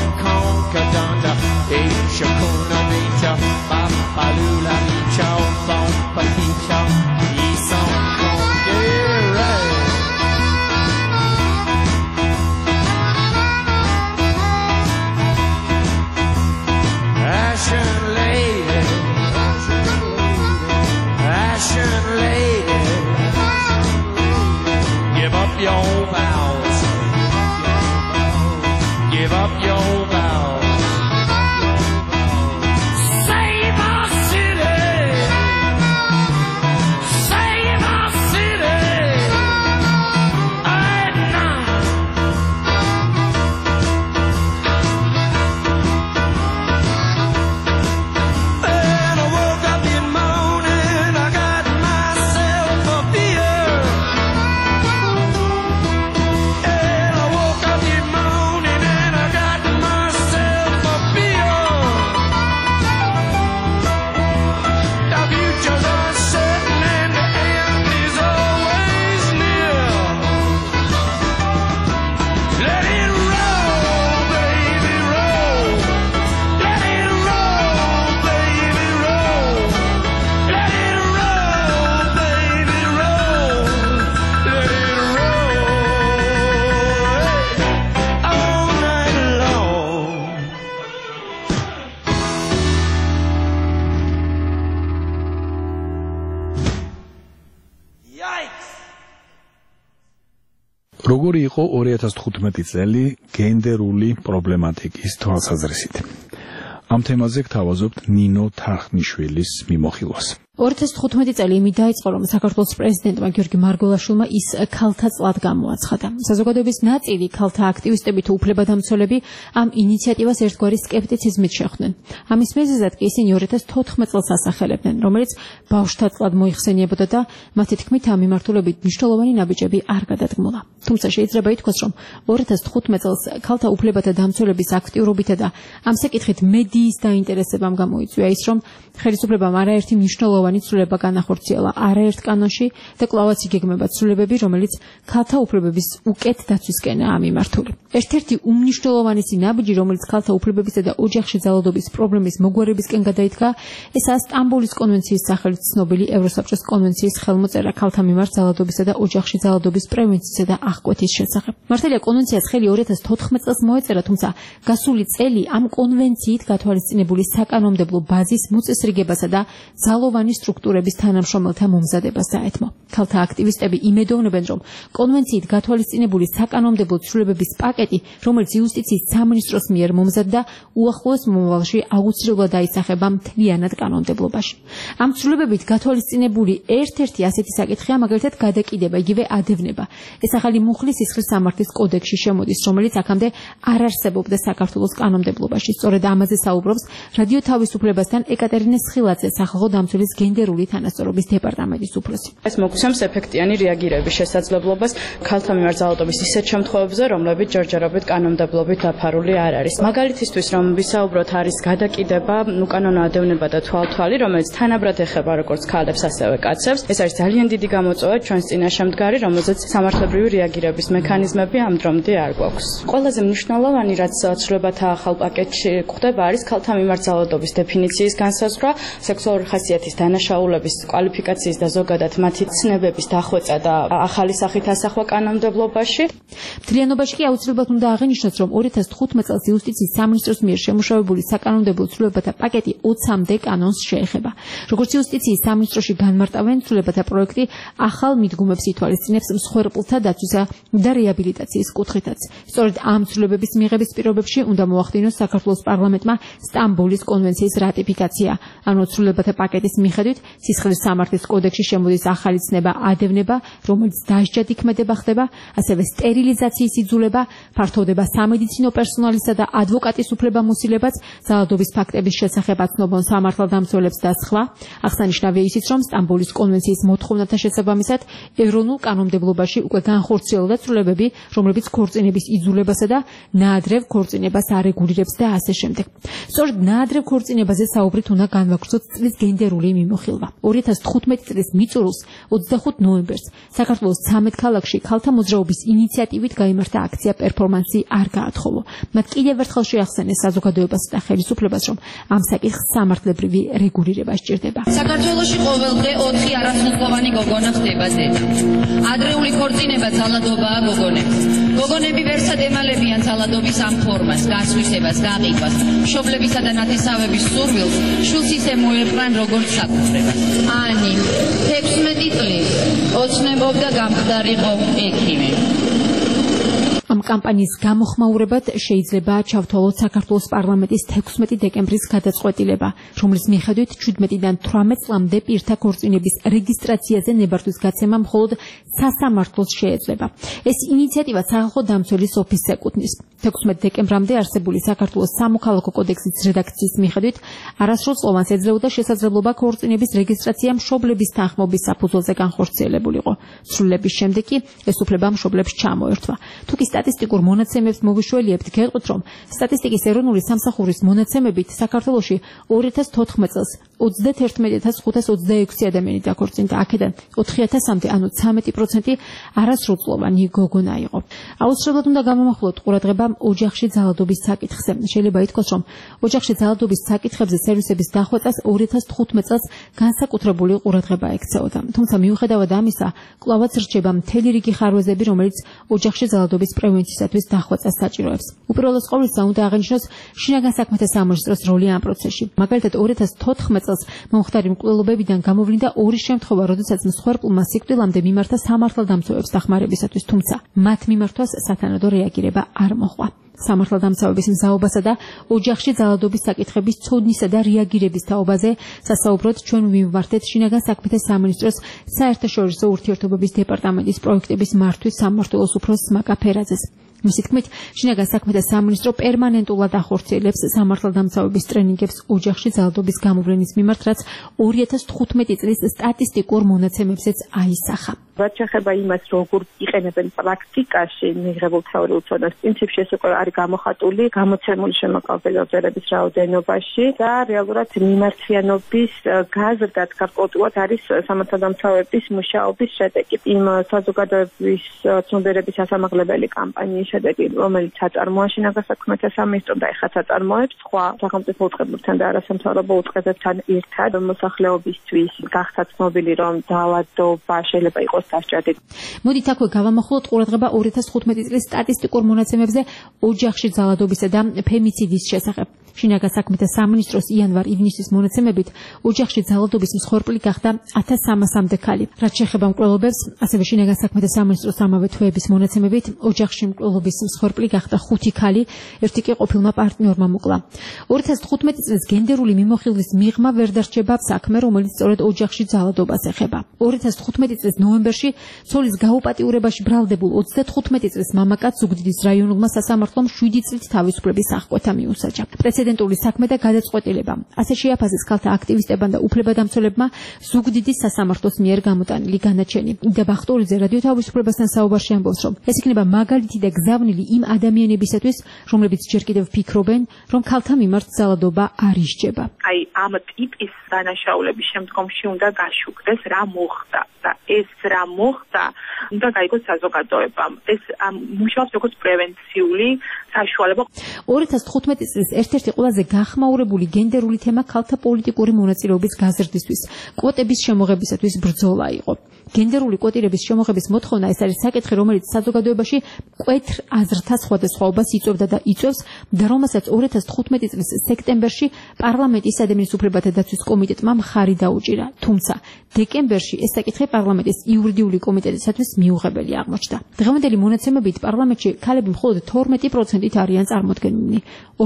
Kong Kadanda, Shakuna Mita, Papalula Micha, Bom Patita, Isong Kong Gere. Ashen lady, Ashen lady, give up your vows, give up your vows. Save our city, save our city, at night. And I woke up in the morning, I got myself a beer. And I woke up in the morning and I got myself a beer. The future's uncertain and the end is always near. Let it roll, baby, roll. Let it roll, baby, roll. Let it roll, baby, roll. Let it roll all night long. როგორი იყო 2015 წელი გენდერული პრობლემატიკის თვალსაზრისით? ამ თემაზე გთავაზობთ ნინო თარხნიშვილის მიმოხილვას. 2015 წელი იმით დაიწყო, რომ საქართველოს პრეზიდენტმა გიორგი მარგველაშვილმა ის ქალთა წლად გამოაცხადა. საზოგადოების ნაწილი ქალთა აქტივისტები თუ უფლებადამცველები ამ ინიციატივას ერთგვარი სკეპტიციზმით შეხვდნენ. ამის მიზეზად კი ისინი 2014 წელს ასახელებდნენ, რომელიც ბავშვთა წლად მოიხსენიებოდა და მათი თქმით ამ მიმართულებით მნიშვნელოვანი ნაბიჯები არ გადადგმულა. თუმცა შეიძლება ითქვას, რომ 2015 წელს ქალთა უფლებათა დამცველების აქტიურობითა და ამ საკითხით მედიის დაინტერესებამ გამოიწვია ის, რომ ხელისუფლებამ არაერთი მნიშვნელოვანი ცვლილება განახორციელა არაერთ კანონში და კვლავაც იგეგმება ცვლილებები, რომელიც ქალთა უფლებების უკეთ დაცვისკენაა მიმართული. ერთ-ერთი უმნიშვნელოვანესი ნაბიჯი, რომელიც ქალთა უფლებებისა და ოჯახში ძალადობის პრობლემის მოგვარებისკენ გადაიდგა, ესაა სტამბოლის კონვენციის სახელით ცნობილი ევროსაბჭოს კონვენციის ხელმოწერა ქალთა მიმართ ძალადობისა და ოჯახში ძალადობის პრევენციისა და აღკვეთის შესახებ. მართალია კონვენციას ხელი 2014 წელს მოეწერა, თუმცა გასული წელი ამ კონვენციით გათვალისწინებული საკანონმდებლო ბაზის მოწესრიგებასა და ძალოვანი სტრუქტურების თანამშრომელთა მომზადებას დაეთმო. ქალთა აქტივისტები იმედოვნებენ, რომ კონვენციით გათვალისწინებული საკანონმდებლო ცვლილებების პაკეტი, რომელიც იუსტიციის სამინისტროს მიერ მომზადდა, უახლოეს მომავალში აუცილებლად დაისახება მთლიანად კანონმდებლობაში. ამ ცვლილებებით გათვალისწინებული ერთ-ერთი ასეთი საკითხია, მაგალითად, გადაკიდება, იგივე ადევნება. ეს ახალი მუხლის სისხლის სამართლის კოდექსში შემოდის, რომელიც აქამდე არ არსებობდა საქართველოს კანონმდებლობაში. სწორედ ამაზე საუბრობს რადიო თავისუფლებასთან ეკატერინე სხილაძე, სახალხო დამცველის გენდერული თანასწორობის დეპარტამენტის უფროსი. ეს მოგვცემს ეფექტიანი რეაგირების შესაძლებლობას ქალთა მიმართ ძალადობის ისეთ შემთხვევებზე, რომლებიც ჯერჯერობით კანონმდებლობით დაფარული არ არის. მაგალითისთვის, რომ ვისაუბროთ, არის გადაკიდება, უკანონო ადევნება და თვალთვალი, რომელიც თანაბრად ეხება როგორც ქალებს, ასევე კაცებს. ეს არის ძალიან დიდი გამოწვევა ჩვენს წინაშე მდგარი, რომელზეც სამართლებრივი რეაგირების მექანიზმები ამ დრომდე არ გვაქვს. ყველაზე მნიშვნელოვანი, რაც ცვლილებათა ახალ პაკეტში გვხდება, არის ქალთა მიმართ ძალადობის დეფინიციის განსაზღვრა, სექსუალური ხასიათის დანაშაულების კვალიფიკაციის და ზოგადად მათი ცნებების დახვეწა და ახალი სახით ასახვა კანონმდებლობაში. მთლიანობაში კი აუცილებლად უნდა აღინიშნოს, რომ 2015 წელს იუსტიციის სამინისტროს მიერ შემუშავებული საკანონმდებლო ცვლილებათა პაკეტი 20-მდე კანონს შეეხება. როგორც იუსტიციის სამინისტროში განმარტავენ, ცვლილებათა პროექტი ახალ მიდგომებს ითვალისწინებს მსხვერპლთა დაცვისა და რეაბილიტაციის კუთხითაც. სწორედ ამ ცვლილებების მიღების პირობებში უნდა მოახდინოს საქართველოს პარლამენტმა სტამბოლის კონვენციის რატიფიკაცია. ანუ ცვლილებათა პაკეტის მიხედვით სისხლის სამართლის კოდექსში შემოდის ახალი ცნება ადევნება, რომელიც დასჯად იქმედება ხდება, ასევე სტერილიზაციის იძულება, ფართოვდება სამედიცინო პერსონალისა და ადვოკატის უფლებამოსილებაც, ძალადობის ფაქტების შესახებ აცნობონ სამართალდამცველებს და სხვა. აღსანიშნავია ისიც, რომ სტამბოლის კონვენციის მოთხოვნათა შესაბამისად ეროვნულ კანონმდებლობაში უკვე განხორციელდა ცვლილებები, რომლებიც ქორწინების იძულებასა და ნაადრევ ქორწინებას არეგულირებს და ასე შემდეგ. სწორედ ნაადრევ ქორწინებაზე საუბრით უნდა განვაგრძოთ წლის გენდერული მიმოხილვა. 2015 წლის მიწურულს 25 ნოემბერს საქართველოს 13 ქალაქში ქალთა მოძრაობის ინიციატივით გაიმართა აქცია პერფორმანსი არ გაათხოვო. მათ კიდევ ერთხელ შეახსენეს საზოგადოებას და ხელისუფლებას, რომ ამ საკითხს სამართლებრივი რეგულირება სჭირდება. საქართველოში ყოველდღე 4 არასრულყოფანი გოგონა ხდება ზედა. ადრეული ქორწინება ძალადობაა გოგონებს. გოგონები ვერსად ემალებიან ძალადობის ამ ფორმას, გასვისებას, გაყიდვას, მშობლებისა და ნათესავების სურვილს, შვილს ისე მოეყრან როგორც საკუთრებას. ანი 16 წლის ოცნებობდა გამხდარიყო ექიმი. ამ კამპანიის გამოხმაურებად შეიძლება ჩავთვალოთ საქართველოს პარლამენტის 16 დეკემბრის გადაწყვეტილება, რომლის მიხედვით 17-დან 18 წლამდე პირთა ქორწინების რეგისტრაციაზე ნებართვის გაცემა მხოლოდ სასამართლოს შეეძლება. ეს ინიციატივა სახალხო დამცველის ოფისს ეკუთვნის. 16 დეკემბრამდე არსებული საქართველოს სამოქალაქო კოდექსის რედაქციის მიხედვით არასრულწლოვანს ეძლეოდა შესაძლებლობა ქორწინების რეგისტრაცია მშობლების თანხმობის საფუძველზე განხორციელებულიყო. სრულების შემდეგ კი ეს უფლება მშობლებს ჩამოერთვა. თუკი სტატისტიკურ მონაცემებს მოვიშველიებთ, გეტყვით, რომ სტატისტიკის ეროვნული სამსახურის მონაცემებით საქართველოში 2014 წელს 31526 ადამიანი დაქორწინდა, აქედან 4000-მდე, ანუ 13% არასრულწლოვანი გოგონა იყო. აუცილებლად უნდა გამოვახვილოთ ყურადღება ოჯახში ძალადობის საკითხზე. შეიძლება ითქვას, რომ ოჯახში ძალადობის საკითხებზე სერვისების დახვეწას 2015 წელს განსაკუთრებული ყურადღება ექცეოდა. თუმცა მიუხედავად ამისა, კვლავაც რჩება მთელი რიგი ხარვეზები, რომელიც ოჯახში ძალადობის პრევენციისათვის დახვეწას საჭიროებს. უპირველეს ყოვლისა უნდა აღინიშნოს შინაგან საქმეთა სამინისტროს როლი ამ პროცესში. მაგალითად 2014 წელს მომხდარი მკვლელობებიდან გამოვლინდა 2 შემთხვევა, როდესაც მსხვერპლმა სიკვდილამდე მიმართა სამართალდამცავებს დახმარებისათვის, თუმცა მათ მიმართვას სათანადო რეაგირება არ მოჰყვა. სამართალდამცავების მზაობასა და ოჯახში ძალადობის საკითხების ცოდნისა და რეაგირების თაობაზე სასაუბროდ ჩვენ ვიმართეთ შინაგან საქმეთა სამინისტროს საერთაშორისო ურთიერთობების დეპარტამენტის პროექტების მართვის სამმართველოს უფროს მაკა ფერაძეს. მისი თქმით, შინაგან საქმეთა სამინისტრო პერმანენტულად ახორციელებს სამართალდამცავების ტრენინგებს ოჯახში ძალადობის გამოვლენის მიმართ, რაც 2015 წლის სტატისტიკურ მონაცემებზეც აისახა. რაც შეეხება იმას, როგორ იყენებენ პრაქტიკაში მიღებულ თეორიულ ცოდნას, პრინციპში ეს უკვე არის გამოხატული გამოცემული შემოყალიბებული ობჟერების რაოდენობაში და რეალურად მიმართვიანობის გაზრდაც გარკვეულად არის სამართალდამცავების მუშაობის შედეგი. იმ საზოგადოების ცნობიერების სასამართლებელი კამპანიის შედეგი, რომელიც აწარმოა შინაგან საქმეთა სამინისტრომ და ეხლა აწარმოებს სხვა სახელმწიფო უწყებებთან და არასამთავრობო უწყებებთან ერთად მოსახლეობისთვის გახსნა ცნობილი, რომ ძალადობა შეიძლება იყოს დასჭადი. მოდით აქვე გავამახვილოთ ყურადღება 2015 წლის სტატისტიკურ მონაცემებზე ოჯახში ძალადობისა და ფემიციდის შესახებ. შინაგან საქმეთა სამინისტროს იანვარ-ივნისის მონაცემებით ოჯახში ძალადობის მსხვერპლი გახდა 1300-მდე ქალი. რაც შეეხება მკვლელობებს, ასევე შინაგან საქმეთა სამინისტროს ამავე თვეების მონაცემებით ოჯახში მკვლელობის მსხვერპლი გახდა 5 ქალი, ერთი კი ყოფილმა პარტნიორმა მოკლა. 2015 წლის გენდერული მიმოხილვის მიღმა ვერ დარჩება საქმე, რომელიც სწორედ ოჯახში ძალადობას ეხება. 2015 წლის ნოემბერში ცოლის გაუპატიურებაში ბრალდებულ 35 წლის მამაკაც ზუგდიდის რაიონულმა სასამართლომ 7 წლით თავისუფლების აღკვეთა მიუსაჯა. პრეცედენტული საქმე და გადაწყვეტილება. ასე შეაფასეს ქალთა აქტივისტებმა და უფლებადამცველებმა ზუგდიდის სასამართლოს მიერ გამოტანილი განაჩენი. იდა ბახტურიძე რადიო თავისუფლებასთან საუბარში ამბობს, რომ ეს იქნება მაგალითი და გზავნილი იმ ადამიანებისათვის, რომლებიც ჯერ კიდევ ფიქრობენ, რომ ქალთა მიმართ ძალადობა არ ისჯება. აი ამ ტიპის დანაშაულების შემდგომში უნდა გაშუქდეს რა მოხდა და ეს რა მოხდა უნდა გაიგოს საზოგადოებამ. ეს მუშაობს როგორც პრევენციული საშუალება. 2015 წლის ერთ-ერთი ყველაზე გახმაურებული გენდერული თემა ქალთა პოლიტიკური მონაწილეობის გაზრდისთვის, კვოტების შემოღებისათვის ბრძოლა იყო. გენდერული კვოტირების შემოღების მოთხოვნა ეს არის საკითხი, რომელიც საზოგადოებაში მკვეთრ აზრთა სხვადასხვაობას იწვევდა და იწვევს და რომელსაც 2015 წლის სექტემბერში პარლამენტის ადამიანის უფლებათა დაცვის კომიტეტმა მხარი დაუჭირა. თუმცა დეკემბერში ეს საკითხი პარლამენტის იურიდიული კომიტეტისათვის მიუღებელი აღმოჩნდა. დღევანდელი მონაცემებით პარლამენტში ქალები მხოლოდ 12%-ით არიან წარმოდგენილნი.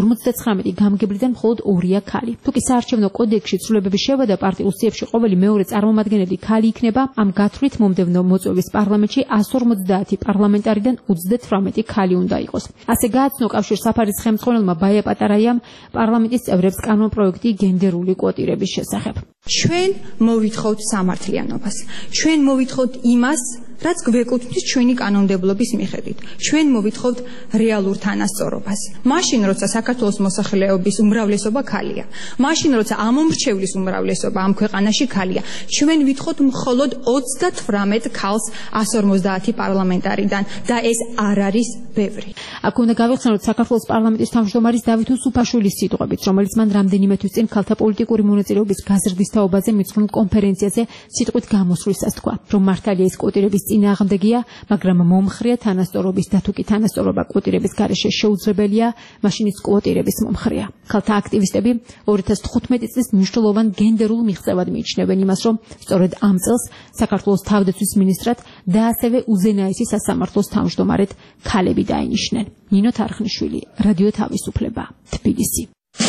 59 გამგებლიდან მხოლოდ 2-ია ქალი. თუკი საარჩევნო კოდექსში ცვლილებების შევადა პარტიულ სიებში ყოველი მეორე წარმომადგენელი ქალი იქნება, ამ გათვლით მომდევნო მოწვევის პარლამენტში 150 პარლამენტარიდან 38 ქალი უნდა იყოს. ასე გააცნო კავშირ საფარის ხელმძღვანელმა ბაია პატარაიამ პარლამენტის წევრებს კანონპროექტი გენდერული კვოტირების შესახებ. ჩვენ მოვითხოვთ სამართლიანობას. ჩვენ მოვითხოვთ იმას, რაც გვეკუთვნის ჩვენი კანონმდებლობის მიხედვით. ჩვენ მოვითხოვთ რეალურ თანასწორობას. მაშინ, როცა საქართველოს მოსახლეობის უმრავლესობა ქალია, მაშინ, როცა ამომრჩევლის უმრავლესობა ამ ქვეყანაში ქალია, ჩვენ ვითხოვთ მხოლოდ 38 ქალს 150 პარლამენტარიდან და ეს არ არის ბევრი. აქ უნდა გავიხსენოთ საქართველოს პარლამენტის თავმჯდომარის დავით უსუფაშვილის სიტყვებით, რომელიც მან რამდენიმე თვის წინ ქალთა პოლიტიკური მონაწილეობის გაზრდის თაობაზე მიძღვნილ კონფერენციაზე სიტყვით გამოსვლისას თქვა, რომ მართალია ეს კვოტირების წინააღმდეგია, მაგრამ მომხრეა თანასწორობის და თუ კი თანასწორობა კვოტირების გარეშე შეუძლებელია, მაშინ ის კვოტირების მომხრეა. ქალთა აქტივისტები 2015 წლის მნიშვნელოვან გენდერულ მიღწევად მიიჩნევენ იმას, რომ სწორედ ამ წელს საქართველოს თავდაცვის მინისტრად და ასევე უზენაესი სასამართლოს თავმჯდომარედ ქალები დაინიშნენ. ნინო თარხნიშვილი, რადიო თავისუფლება, თბილისი.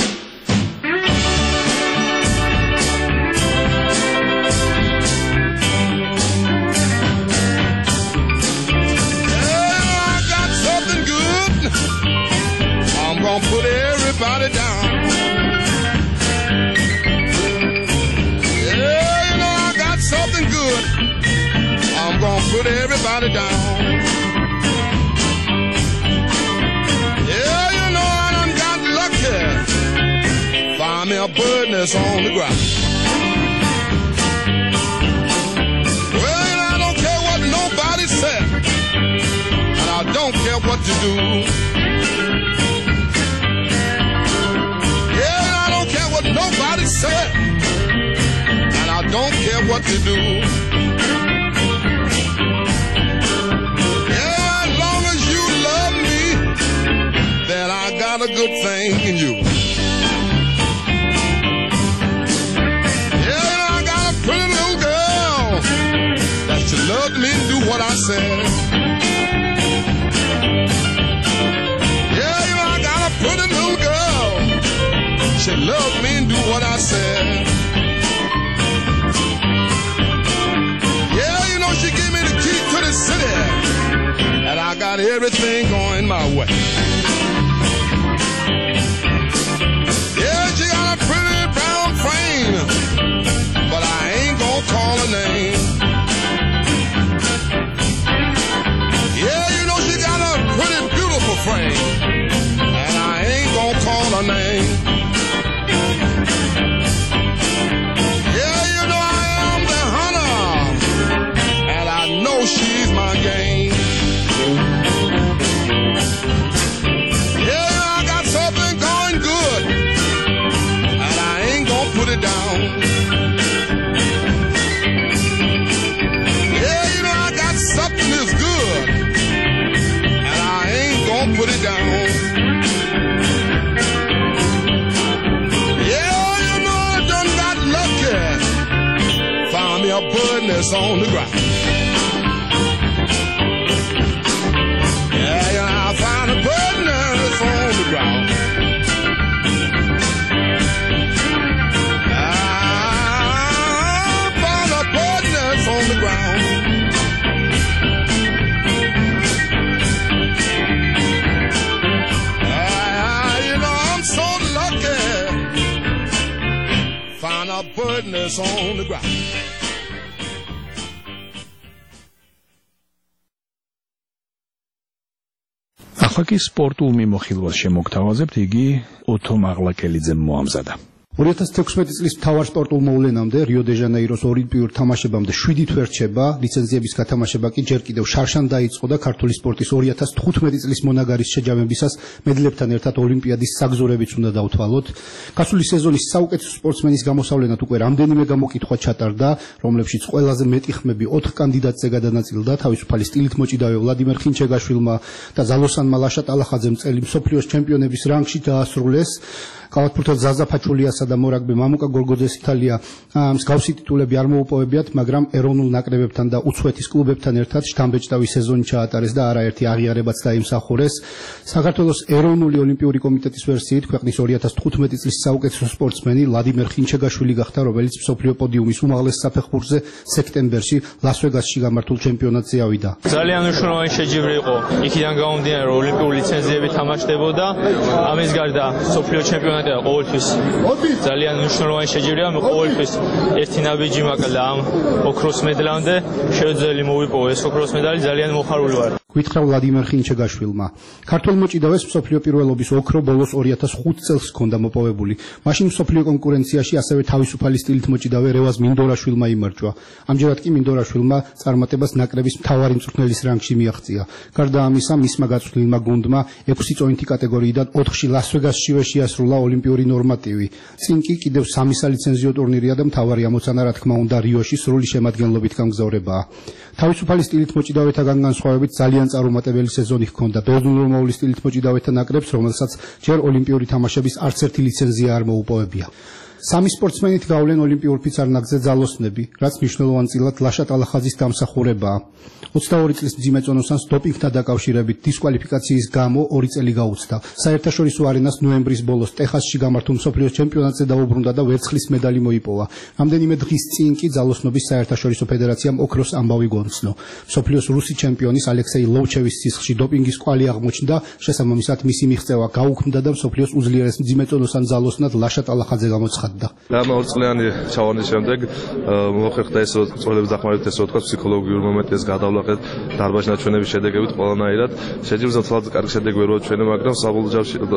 Gonna put everybody down. Yeah, you know I got something good. I'm gonna put everybody down. Yeah, you know I done got lucky. Find me a bird that's on the ground. Well, you know, I don't care what nobody said, and I don't care what you do. Nobody said, and I don't care what you do. Yeah, as long as you love me, then I got a good thing in you. Yeah, I got a pretty little girl that she loved me and do what I said. Yeah, you know, I got a pretty little girl. She loved me and do what I said. Yeah, you know, she gave me the key to the city, and I got everything going my way. Yeah, she got a pretty brown frame, but I ain't gonna call her name. Yeah, you know, she got a pretty beautiful frame, and I ain't gonna call her name. She's my game. Yeah, I got something going good, and I ain't gonna put it down. Yeah, you know I got something that's good, and I ain't gonna put it down. Yeah, you know I done got lucky. Found me a bird that's on the ground. Birdness on the ground. ახლა კი სპორტულ მიმოხილვას შემოგთავაზებთ, იგი ოთო მაღლაკელიძემ მოამზადა. 2016 წლის მთავარ სპორტულ მოვლენამდე რიო-დე-ჟანეიროს ოლიმპიურ თამაშებამდე 7 თვე რჩება, ლიცენზიების გათამაშება კი ჯერ კიდევ შარშან დაიწყო და ქართული სპორტის 2015 წლის მონაგარის შეჯამებისას მედლებთან ერთად ოლიმპიადის საგზურებიც უნდა დავთვალოთ. გასული სეზონის საუკეთესო სპორტსმენის გამოსავლენად უკვე რამდენიმე გამოკითხვა ჩატარდა, რომლებშიც ყველაზე მეტი ხმები 4 კანდიდატზე გადანაწილდა, თავისუფალი სტილით მოჭიდავე ვლადიმერ ხინჩეგაშვილმა და ზალოსანმა ლაშა ტალახაძემ წელი მსოფლიოს ჩემპიონების რანგში დაასრულეს. კალათბურთელ ზაზა ფაჩულიასა და მორაგბე მამუკა გოლგოძეს ითალია მსგავსი ტიტულები არ მოუპოვებიათ, მაგრამ ეროვნულ ნაკრებებთან და უცხოეთის კლუბებთან ერთად შთამბეჭდავი სეზონი ჩაატარეს და არაერთი აღიარებაც დაიმსახურეს. საქართველოს ეროვნული ოლიმპიური კომიტეტის ვერსიით ქვეყნის 2015 წლის საუკეთესო სპორტსმენი ვლადიმერ ხინჩეგაშვილი გახდა, რომელიც მსოფლიო პოდიუმის უმაღლეს საფეხბურთზე სექტემბერში ლას-ვეგასში გამართულ ჩემპიონატზე ავიდა. ძალიან მნიშვნელოვანი შეჯიბრი იყო იქიდან გამომდინარე, რომ ოლიმპიური ლიცენზიები თამაშდებოდა, ამის გარდა მსოფლიო ჩემპიონატი ყოველთვის ძალიან მნიშვნელოვანი შეჯიბრია, მე ყოველთვის ერთი ნაბიჯი მაქვს და ამ ოქროს მედლამდე შევძელი მოვიპოვო ეს ოქროს მედალი, ძალიან მოხარული ვარ. გითხრა ვლადიმერ ხინჩეგაშვილმა. ქართულ მოჭიდავეს მსოფლიო პირველობის ოქრო ბოლოს 2005 წელს ჰქონდა მოპოვებული. მაშინ მსოფლიო კონკურენციაში ასევე თავისუფალი სტილით მოჭიდავე რევაზ მინდორაშვილმა იმარჯვა. ამჯერად კი მინდორაშვილმა წარმატებას ნაკრების მთავარი მწვრთნელის რანგში მიაღწია. გარდა ამისა, მისმა გაწვრთნილმა გუნდმა 6 წონითი კატეგორიიდან 4-ში ლას-ვეგასშივე შეასრულა ოლიმპიური ნორმატივი. წინ კი კიდევ 3 სალიცენზიო ტურნირია და მთავარი ამოცანა, რა თქმა უნდა, რიოში სრული შემადგენლობით გამგზავრებაა. თავისუფალი სტილით მოჭიდავეთაგან განსხვავებით ძალიან წარუმატებელი სეზონი ჰქონდა ბერძნულურმოვლის სტილით მოჭიდავეთა ნაკრებს, რომელსაც ჯერ ოლიმპიური თამაშების არც ერთი ლიცენზია არ მოუპოვებია. სამი სპორტსმენით გავლენ ოლიმპიურ ფიცარნაკზე ძალოსნები, რაც მნიშვნელოვანწილად ლაშა ტალახაძის დამსახურებაა. 22 წლის მძიმე წონოსანს დოპინგთან დაკავშირებით დისკვალიფიკაციის გამო 2 წელი გაუცდა. საერთაშორისო არენას ნოემბრის ბოლოს ტეხასში გამართულ მსოფლიოს ჩემპიონატზე დაუბრუნდა და ვერცხლის მედალი მოიპოვა. რამდენიმე დღის წინ კი ძალოსნობის საერთაშორისო ფედერაციამ ოქროს ამბავი გონცნო. მსოფლიოს რუსი ჩემპიონის ალექსეი ლოვჩევის სისხლში დოპინგის კვალი აღმოჩნდა, შესაბამისად მისი მიღწევა გაუქმდა და მსოფლიოს უძლიერეს მძიმე წონოსან ძალოსნად ლაშა ტალახაძე გამოცხადდა. Am ორწლიანი ჩავარდნის შემდეგ მოხერხდა ეს წოლების დახმარებით ეს თქვა ფსიქოლოგიურ მომენტებს გადავლახეთ დარბაზში ნაჩვენების შედეგებით ყველანაირად შეჯიბრდა თვალს კარგი შედეგი ვერ ვაჩვენე, მაგრამ საბოლოო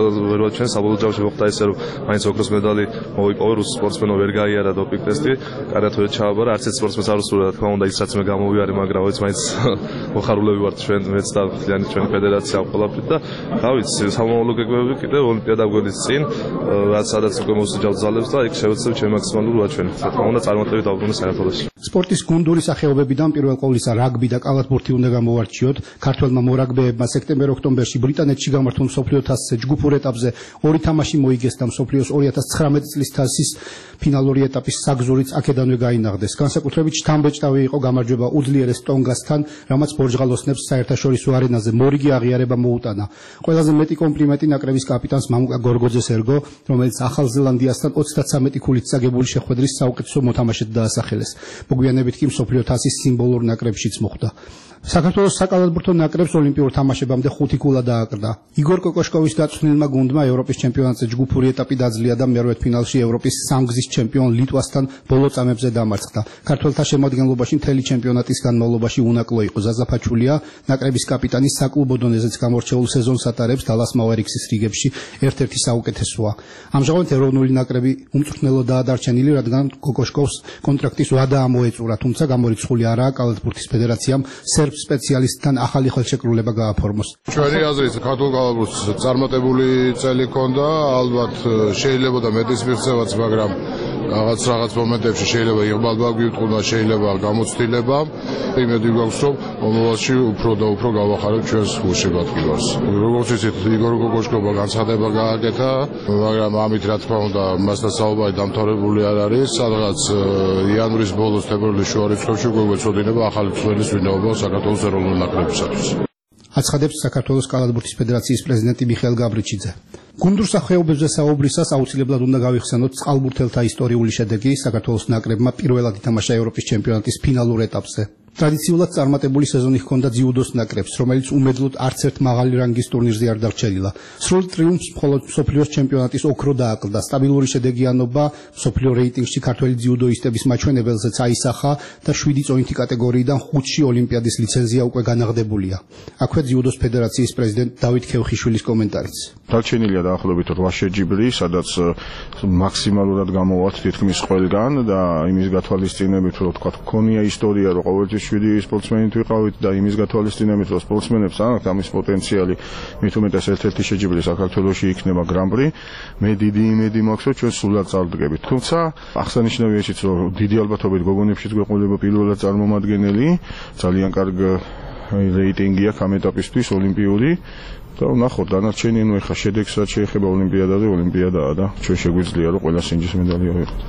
ჯამში მოხდა ესე რომ მაინც ოქროს მედალი მოიპოვა რუს სპორტსმენო ვერ გაიარა დოპინგ ტესტი, კარგად ვერ ჩააბარა, არც ერთ სპორტსმენს არ უსურვდა, რა თქმა უნდა, ის რაც მე გამოვიარე, მაგრამ ვიცი მაინც მოხარულები ვართ ჩვენ მეც და მთლიანი ჩვენი ფედერაცია ყველაფრით და რა ვიცი, სამომავლო გეგმები კიდევ ოლიმპიადა გვერდის წინ, რაც სადაც უკვე მოსაჯავ ძალებს და იქ შევეცდებ ჩემ მაქსიმალურ ვაჩვენებ. რა თქმა უნდა, წარმატებით დავბრუნე საერთაშორისო. სპორტის გუნდური სახეობებიდან პირველ ყოვლისა რაგბი და კალათბურთი უნდა გამოვარჩიოთ. ქართველმა მორაგბეებმა სექტემბერ-ოქტომბერში ბრიტანეთში გამართულ მსოფლიო თასზე ჯგუფურ ეტაპზე 2 თამაში მოიგეს და მსოფლიოს 2019 წლის თასის ფინალური ეტაპის საგზურიც აქედანვე გაინაღდეს. განსაკუთრებით შთამბეჭდავი იყო გამარჯვება უძლიერეს ტონგასთან, რამაც ბორჯღალოსნებს საერთაშორისო არენაზე მორიგი აღიარება მოუტანა. ყველაზე მეტი კომპლიმენტი ნაკრების კაპიტანს მამუკა გორგოძეს ერგო, რომელიც ახალ ზელანდიასთან 33 ქულით წაგებული შეხვედრის საუკეთესო მოთამაშედ დაასახელეს. მოგვიანებით კი მსოფლიო თასის სიმბოლურ ნაკრებშიც მოხვდა. საქართველოს საკალათბურთო ნაკრებს ოლიმპიურ თამაშებამდე 5 ქულა დააკრდა. იგორ კოკოშკოვის გაწვრთნილმა გუნდმა ევროპის ჩემპიონატზე ჯგუფური ეტაპი დაძლია და მერვედფინალში ევროპის სამგზის ჩემპიონ ლიტვასთან ბოლო წამებზე დამარცხდა. ქართველთა შემადგენლობაში მთელი ჩემპიონატის განმავლობაში უნაკლო იყო ზაზაფაჩულია, ნაკრების კაპიტანი საკლუბო დონეზეც გამორჩეულ სეზონს ატარებს დალას მავერიქსის რიგებში, ერთ-ერთი საუკეთესოა. ამჟამად ეროვნული ნაკრები უმწვრთნელოდაა დარჩენილი, რადგან კოკოშკოვს კონტრაქტის ვადა ამოეწურა, თუმცა გამორიცხული არაა კალათბურთის ფედერაციამ სერბ სპეციალისტთან ახალი ხელშეკრულება გააფორმოს. ჩვენი აზრით ქართულ კალათბურთს წარმატებული წელი ჰქონდა, ალბათ შეიძლება და მეტის მიღწევაც, მაგრამ რაღაც მომენტებში შეიძლება იღბალება გვიუტყუნა, შეიძლება გამოცდილება. იმედი გვაქვს, რომ მომავალში უფრო და უფრო გავახარებ ჩვენს გულშემატკივარს. როგორც იცით, იგორ კოკოშკობა განცხადება გააკეთა, მაგრამ ამით რა თქმა უნდა, მასთან საუბარი დამთავრებული არ არის. სადღაც იანვრის ბოლოს, თებერვლის შუა რიცხვებში უკვე გვეწოდინება ახალი წვერის ვინაობა საქართველოს ეროვნული ნაკრებისათვის. აცხადებს საქართველოს კალათბურთის ფედერაციის პრეზიდენტი მიხეილ გაბრიჩიძე. გუნდურ სახეობებზე საუბრისას აუცილებლად უნდა გავიხსენოთ წყალბურთელთა ისტორიული შედეგი. საქართველოს ნაკრებმა პირველად ითამაშა ევროპის ჩემპიონატის ფინალურ ეტაპზე. ტრადიციულად წარმატებული სეზონი ჰქონდა ძიუდოს ნაკრებს, რომელიც უმედლოდ არც ერთ მაღალი რანგის ტურნირზე არ დარჩენილა. სრულ ტრიუმფს მხოლოდ მსოფლიოს ჩემპიონატის ოქრო დააკლდა. სტაბილური შედეგიანობა მსოფლიო რეიტინგში ქართველი ძიუდოისტების მაჩვენებელზეც აისახა და 7 წონითი კატეგორიიდან 5-ში ოლიმპიადის ლიცენზია უკვე განაღდებულია. აქვე ძიუდოს ფედერაციის პრეზიდენტ დავით ქევხიშვილის კომენტარიც. დარჩენილია დაახლოებით 8 შეჯიბრი, სადაც მაქსიმალურად გამოვართ თითქმის ყველგან და იმის გათვალისწინებით, რომ თქვა გქონია ისტორია, რომ ყოველთვის 7 სპორტსმენით ვიყავით და იმის გათვალისწინებით, რომ სპორტსმენებს აქვთ ამის პოტენციალი, მით უმეტეს ერთ-ერთი შეჯიბრი საქართველოში იქნება გრან-პრი. მე დიდი იმედი მაქვს, რომ ჩვენ სულად წარდგებით. თუმცა აღსანიშნავია ისიც, რომ დიდი ალბათობით გოგონებშიც გვეყოლება პირველად წარმომადგენელი, ძალიან კარგი რეიტინგი აქვს ამ ეტაპისთვის ოლიმპიური. და ნახოთ დანარჩენი, ნუ ეხა შედეგსაც შეეხება ოლიმპიადაზე, ოლიმპიადაა და ჩვენ შეგვიძლია რომ ყველა სინჯის მედალი ავიღოთ.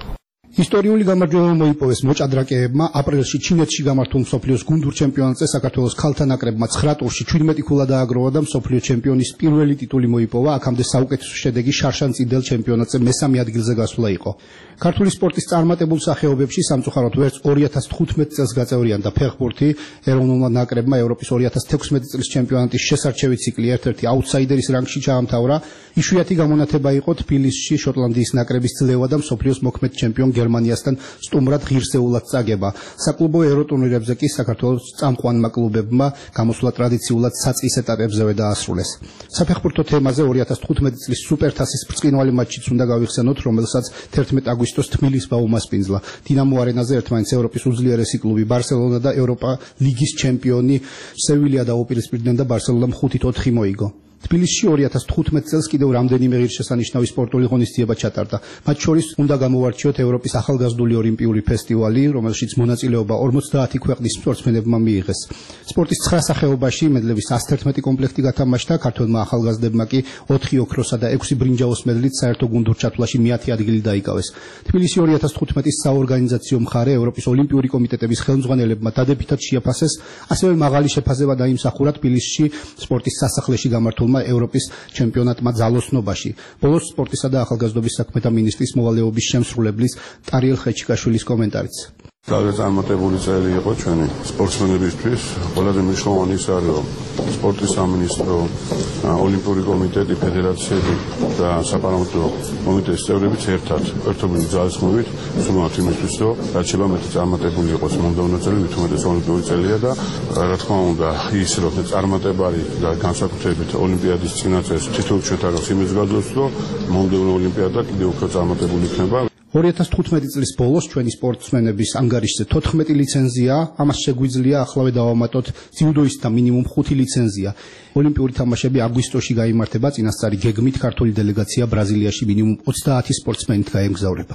ისტორიული გამარჯვება მოიპოვეს მოჭადრაკეებმა აპრილში ჩინეთში გამართულ მსოფლიოს გუნდურ ჩემპიონატზე საქართველოს ქალთა ნაკრებმა 9 ტურში 17 ქულა დააგროვა და მსოფლიო ჩემპიონის პირველი ტიტული მოიპოვა. აქამდე საუკეთესო შედეგი შარშანწიდელ ჩემპიონატზე მესამე ადგილზე გასვლა იყო. ქართული სპორტის წარმატებულ სახეობებში სამწუხაროდ ვერც 2015 წელს გაწევრიანდა ფეხბურთი. ეროვნულმა ნაკრებმა ევროპის 2016 წლის ჩემპიონატის შესარჩევი ციკლი ერთ-ერთი აუტსაიდერის რანგში ჩაამთავრა. იშვიათი გამონათება იყო თბილისში შოტლანდიის ნაკრების ძლევა და მსოფლიოს მოქმედ ჩემპიონ გერმანიასთან სტუმრად ღირსეულად წაგება. საკლუბო ევროტურნირებზე კი საქართველოს წამყვანმა კლუბებმა გამოსვლა ტრადიციულად საწყის ეტაპებზევე დაასრულეს. საფეხბურთო თემაზე 2015 წლის სუპერთასის ბრწყინვალე მატჩიც უნდა გავიხსენოთ, რომელსაც 11 აგვისტოს თბილისს გაუმასპინძლა. დინამო არენაზე ერთმანეთს ევროპის უძლიერესი კლუბი ბარსელონა და ევროპა ლიგის ჩემპიონი სევილია დაუპირისპირდნენ და ბარსელონამ 5-4 მოიგო. თბილისში 2015 წელს კიდევ რამდენიმე ღირსშესანიშნავი სპორტული ღონისძიება ჩატარდა. მათ შორის უნდა გამოვარჩიოთ ევროპის ახალგაზრდული ოლიმპიური ფესტივალი, რომელშიც მონაწილეობა 50 ქვეყნის სპორტსმენებმა მიიღეს. სპორტის 9 სახეობაში მედლების 111 კომპლექტი გათამაშდა, ქართველმა ახალგაზრდებმა კი 4 ოქროსა და 6 ბრინჯაოს მედლით საერთო გუნდურ ჩათვლაში მე-10 ადგილი დაიკავეს. თბილისი 2015-ის საორგანიზაციო მხარე ევროპის ოლიმპიური კომიტეტების ხელმძღვანელებმა დადებითად შეაფასეს, ასევე მაღალი შეფასება დაიმსახურა თბილისში სპორტის სასახლეში გამართულ ევროპის ჩემპიონატმა ძალოსნობაში. ბოლოს სპორტისა და ახალგაზრდობის საქმეთა მინისტრის მოვალეობის შემსრულებლის ტარიელ ხეჩიკაშვილის კომენტარიც. ძალიან წარმატებული წელი იყო ჩვენი სპორტსმენებისთვის. ყველაზე მნიშვნელოვანი ის არის, რომ სპორტის სამინისტრო, ოლიმპიური კომიტეტი, ფედერაციები და საპარლამენტო კომიტეტის წევრებიც ერთობლივი ძალისხმევით ვსუნავთ იმისთვის, რომ რაც შეიძლება მეტი წარმატებული იყოს მომდევნო წელი, მით უმეტეს ოლიმპიური წელია და რა თქმა უნდა ის რომ წარმატებარი და განსაკუთრებით ოლიმპიადის წინაწეს თითოეულ ჩვენთანაც იმის გადოს, რომ მომდევნო ოლიმპიადა კიდევ უფრო წარმატებული იქნება. 2015 წლის ბოლოს ჩვენი სპორტსმენების ანგარიშზე 14 ლიცენზია, ამას შეგვიძლია ახლავე დავამატოთ ძიუდოისტთა მინიმუმ 5 ლიცენზია. ოლიმპიური თამაშები აგვისტოში გაიმართება, წინასწარი გეგმით ქართული დელეგაცია ბრაზილიაში მინიმუმ 30 სპორტსმენით გაემგზავრება.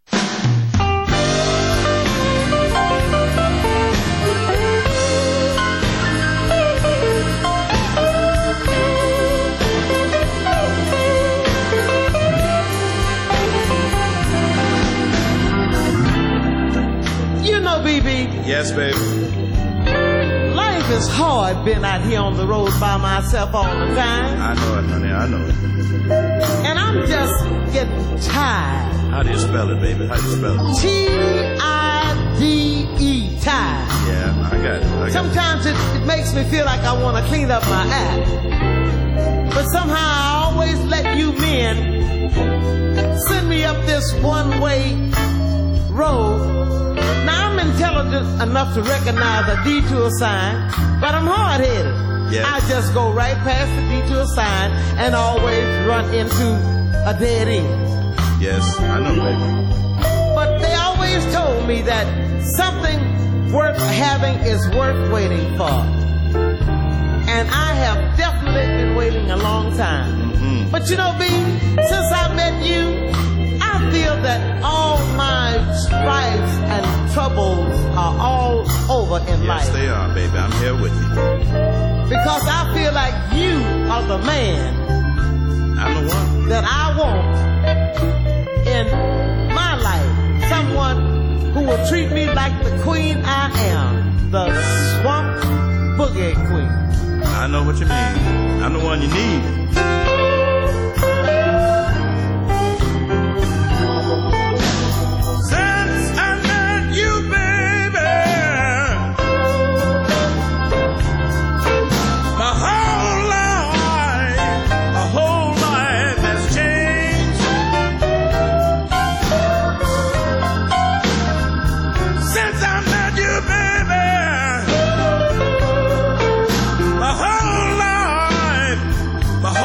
Yes, baby. Life is hard being out here on the road by myself all the time. I know it, honey. I know it. And I'm just getting tired. How do you spell it, baby? How do you spell it? T-I-D-E, tired. Yeah, I got it. Sometimes it makes me feel like I want to clean up my act. But somehow I always let you men send me up this one-way road. Now I'm intelligent enough to recognize a detour sign, but I'm hard-headed. Yeah. I just go right past the detour sign and always run into a dead end. Yes, I know, baby. But they always told me that something worth having is worth waiting for. And I have definitely been waiting a long time. Mm-hmm. But you know, B, since I met you, I feel that all my strifes and troubles are all over in life. Yes, they are, baby. I'm here with you. Because I feel like you are the man. I'm the one that I want in my life. Someone who will treat me like the queen I am, the swamp boogie queen. I know what you mean. I'm the one you need. My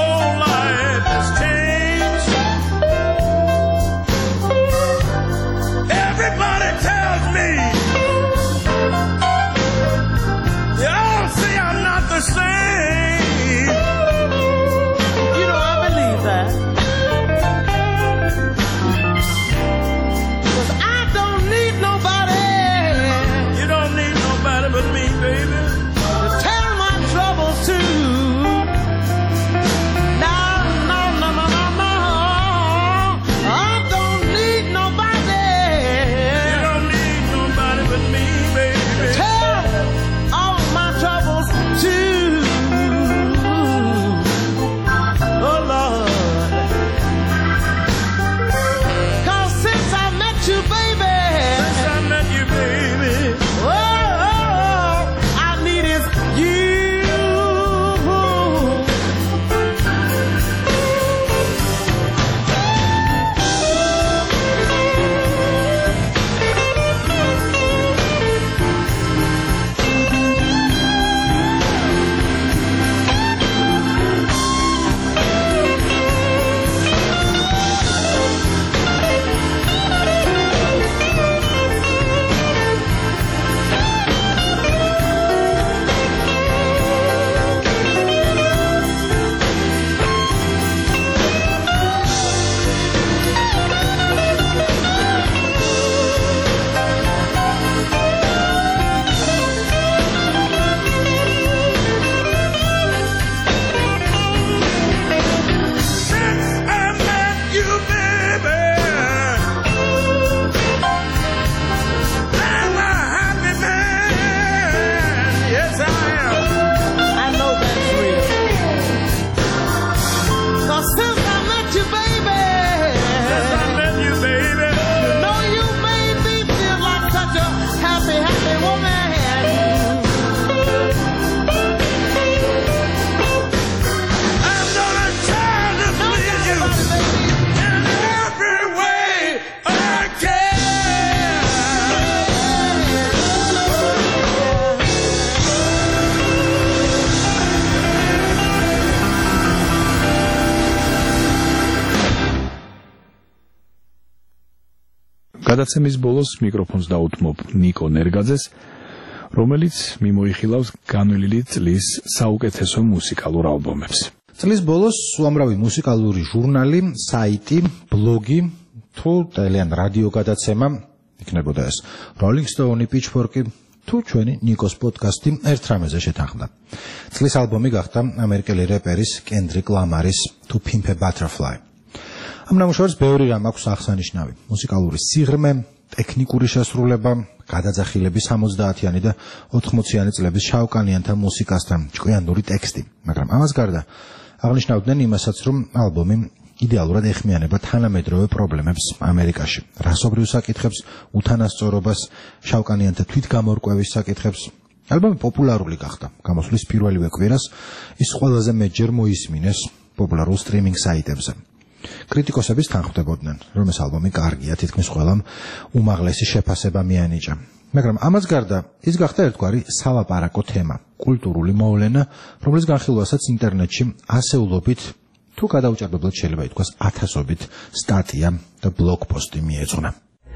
გადაცემის ბოლოს მიკროფონს დაუთმობ ნიკო ნერგაძეს, რომელიც მიმოიხილავს განვლილი წლის საუკეთესო მუსიკალურ ალბომებს. წლის ბოლოს უამრავი მუსიკალური ჟურნალი, საიტი, ბლოგი თუ ტელე ან რადიო გადაცემა იქნებოდა ეს Rolling Stone, Pitchfork თუ ჩვენი ნიკოს პოდკასტი ერთ რამეზე შეთანხმდა. წლის ალბომი გახდა ამერიკელი რეპერის Kendrick Lamar-ის To Pimp a Butterfly. ამ ნამუშევარს ბევრი რამ აქვს აღსანიშნავი. მუსიკალური სიღრმე, ტექნიკური შესრულება, გადაძახილების 70-იანი და 80-იანი წლების შავკანიანთა მუსიკასთან ჭკვიანური ტექსტი. მაგრამ ამას გარდა აღნიშნავდნენ იმასაც, რომ ალბომი იდეალურად ეხმიანება თანამედროვე პრობლემებს ამერიკაში. რასობრივ საკითხებს, უთანასწორობას, შავკანიანთა თვითგამორკვევის საკითხებს. ალბომი პოპულარული გახდა. გამოსვლის პირველივე კვირას ის ყველაზე მეტჯერ მოისმინეს პოპულარულ სტრიმინგ საიტებზე. კრიტიკოსების თანხმდებოდნენ, რომ ეს ალბომი კარგია, თითქმის ყველამ უმაღლესი შეფასება მიანიჭა. მაგრამ ამას გარდა ის გახდა ერთგვარი სალაპარაკო თემა, კულტურული მოვლენა, რომლის განხილვასაც ინტერნეტში ასეულობით თუ გადაუჭარბებლად შეიძლება ითქვას ათასობით სტატია და ბლოგ პოსტი მიეძღვნა.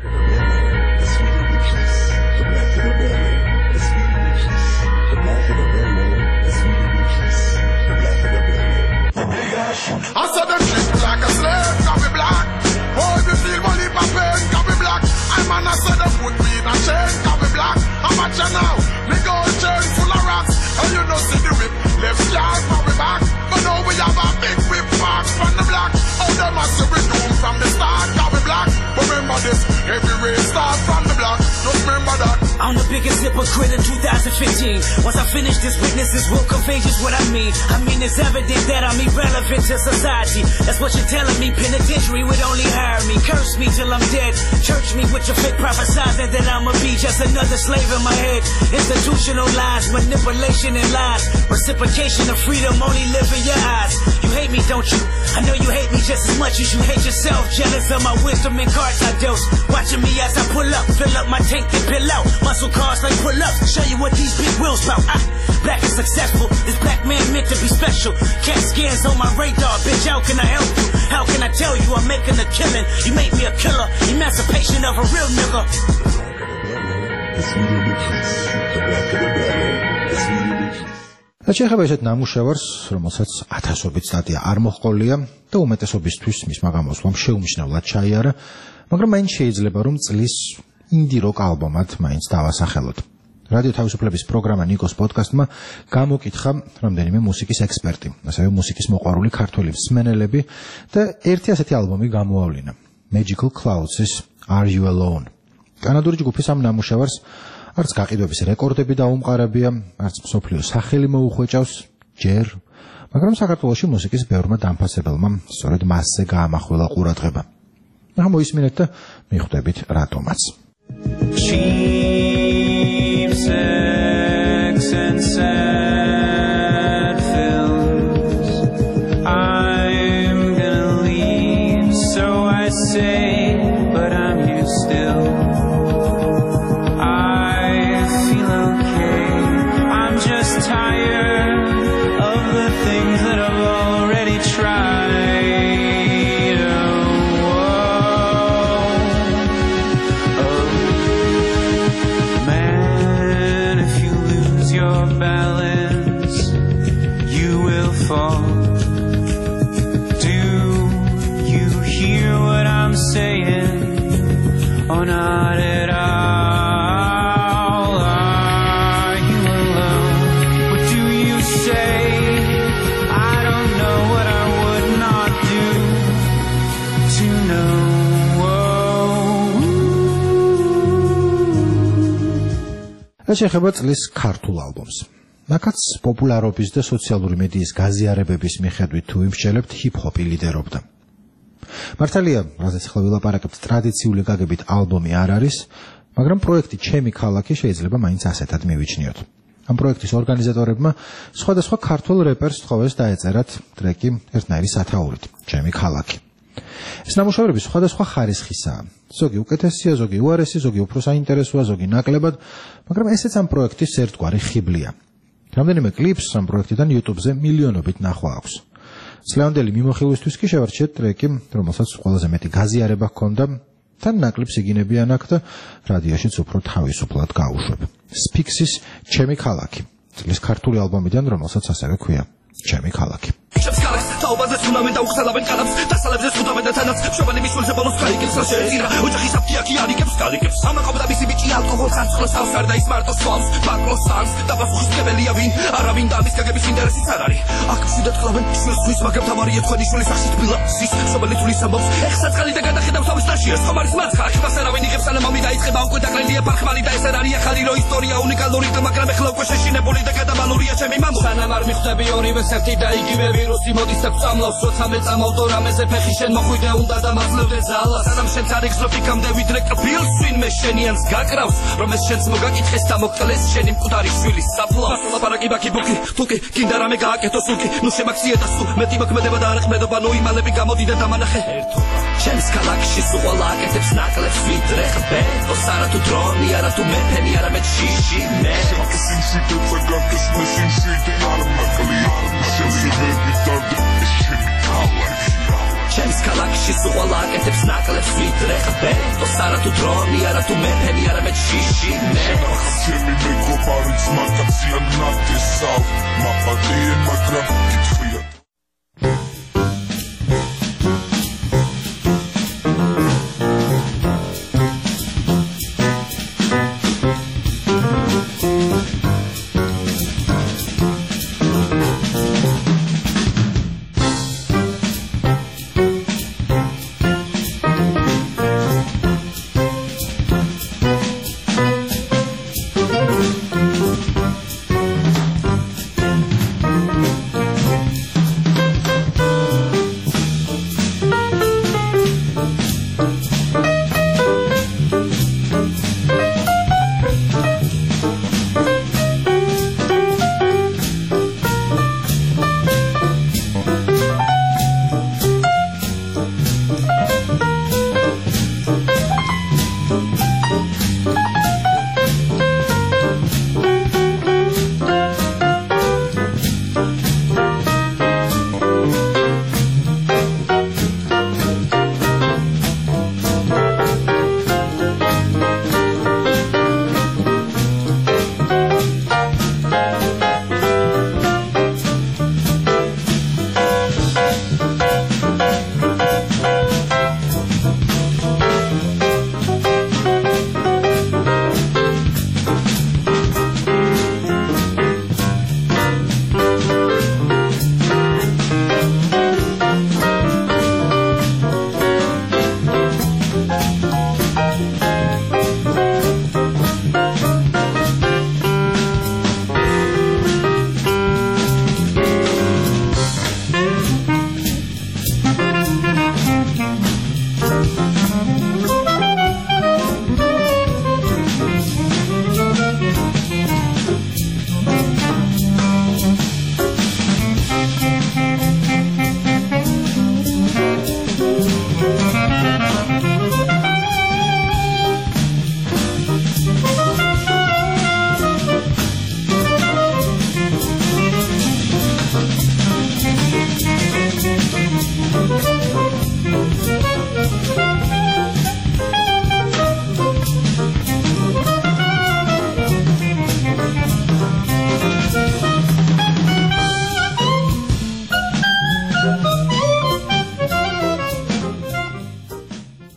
I said them shit like a slave, got me black. Boy, if you feel money for pain, got me black. I man, I said them put me in a chain, got me black. How much you now? Me go chain full of rats. And you know see the whip, left yard for me back. But now we have a big whip box from the black. Oh, them a say we doom from the start, got me black. But remember this, every race start from the black. Just remember that. I'm the biggest hypocrite in 2015. Once I finish this, witnesses will contagious what I mean. It's evident that I'm irrelevant to society. That's what you're telling me. Penitentiary would only hire me. Curse me till I'm dead. Church me with your fake prophesizing that I'ma be just another slave in my head. Institutional lies, manipulation and lies. Reciprocation of freedom only live in your eyes. You hate me, don't you? I know you hate me just as much as you hate yourself. Jealous of my wisdom and cards I dealt. Watching me as I pull up, fill up my tank and pill out. Muscle cars like pull up, show you what these big wheels bout. Black and successful, this black man meant to be special. Cat scans on my radar, bitch, how can I help you? How can I tell you I'm making a killing? You make me a killer, emancipation of a real nigga. შეიძლება ესეთ ნამუშევარს, რომელსაც ათასობით სტატია არ მოჰყოლია და უმეტესობისთვის მისმა გამოსვლამ შეუმჩნევლად ჩაიარა, მაგრამ მაინც შეიძლება რომ წლის ინდი როკ ალბომად მაინც დავასახელოთ. რადიო თავისუფლების პროგრამა ნიკოს პოდკასტმა გამოკითხა რამდენიმე მუსიკის ექსპერტი, ასევე მუსიკის მოყვარული ქართველი მსმენელები და ერთი ასეთი ალბომი გამოავლინა. Magical Clouds-ის Are You Alone? კანადური ჯგუფის ამ ნამუშევარს არც გაყიდვების რეკორდები დაუმყარებია, არც მსოფლიო სახელი მოუხვეჭავს ჯერ, მაგრამ საქართველოში მუსიკის ბევრმა დამფასებელმა სწორედ მასზე გაამახვილა ყურადღება. მაგრამ მოისმინეთ და მიხვდებით რატომაც. Cheap sex and sad films. I'm gonna leave, so I say, but I'm here still. I feel okay. I'm just tired of the things that I've already tried. Oh, man, if you lose your balance, you will fall. Do you hear what I'm saying? Or not at all? Are you alone? What do you say? I don't know what I would not do to know. შეეხება წლის ქართულ ალბომს. მაკაც პოპულარობის და სოციალური მედიის გაზიარებების მიხედვით თუ იმსჯელებთ ჰიპ-ჰოპი ლიდერობდა. მართალია, რადგან ახლა ვილაპარაკებთ ტრადიციული გაგებით ალბომი არ არის, მაგრამ პროექტი ჩემი ქალაქი შეიძლება მაინც ასეთად მივიჩნიოთ. ამ პროექტის ორგანიზატორებმა სხვადასხვა ქართულ რეპერს თხოვეს დაეწერათ ტრეკი ერთნაირი სათაურით, ჩემი ქალაქი. ეს ნამუშევრები სხვადასხვა ხარისხისაა. ზოგი უკეთესია, ზოგი უარესი, ზოგი უფრო საინტერესოა, ზოგი ნაკლებად, მაგრამ ესეც ამ პროექტის ერთგვარი ხიბლია. რამდენიმე კლიპს ამ პროექტიდან YouTube-ზე მილიონობით ნახვა აქვს. წლევანდელი მიმოხილვისთვის კი შევარჩიეთ ტრეკი, რომელსაც ყველაზე მეტი გაზიარება ჰქონდა თან ნაკლებ სიგინებიან აქ და რადიოშიც უფრო თავისუფლად გაუშვებ. სფიქსის ჩემი ქალაქი. წლის ქართული ალბომიდან, რომელსაც ასევე ქვია ჩემი ქალაქი. Shepskalas, taubaz es fundamenta uxalaben kalams, tasalebs es fundamenta tanats, shobani mishulze bolos kalikebs la sheira, ojachi saptiaki alikebs kalikebs, ama qabda bisi bichi alkohol sansklos avsar da ismartos swams, baklos sans, dabafuxis kebelia vin, arabin damis kagebis interesis ar ari. Აქ მშვიდად კლავენ, შვილს ხვის მაგამ თამარი ეთხენი შვილის სახში თბილისის, შობელი თulis ამბობს, ეხსაწყალი და გადახედავს თავის ნაშიერს, ხომარის მარცხა, ხმას არავინ იღებს ალამამი დაიწყება უკვე დაკლენია ფარხმალი და ეს არ არის ახალი რო ისტორია უნიკალური და მაგრამ ეხლა უკვე შეშინებული და გადაბალურია ჩემი მამული. სანამ არ მიხვდები ორივე ერთი და იგივე ვირუსი მოდის და წამლავს, როცა მეწამავდო რამეზე ფეხი შენ მოხვიდე უნდა დამაძლევდე ძალას, სანამ შენ წარიგზნობ იქამდე ვიდრე კბილს ვინმე შენიანს გაკრავს, რომ ეს შენს მოგაკითხეს და მოგკლეს შენი მკვდარი შვილის საფლავს. ლაპარაკი ბაკი ბუკი, თუკი კიდე რამე გააკეთო სულკი, ნუ შემაქციე და სულ მეტი მოქმედება და არყმედობა, ნუ იმალები გამოდიდა და მანახე. ჩემს ქალაქში სულ ყველა აკეთებს ნაკლებს ვიდრე ხბეთოს, არა თუ დრონი, არა თუ მეფენი, არამედ შიში მე. ჩემს ქალაქში სულ ყველა აკეთებს ნაკლებს ვიდრე ხბეთოს, არა თუ დრონი, არა თუ მეფენი, არამედ შიში მე. ჩემი მეგობარი ძმაკაციან ნათესავ, მაპატიენ მაგრამ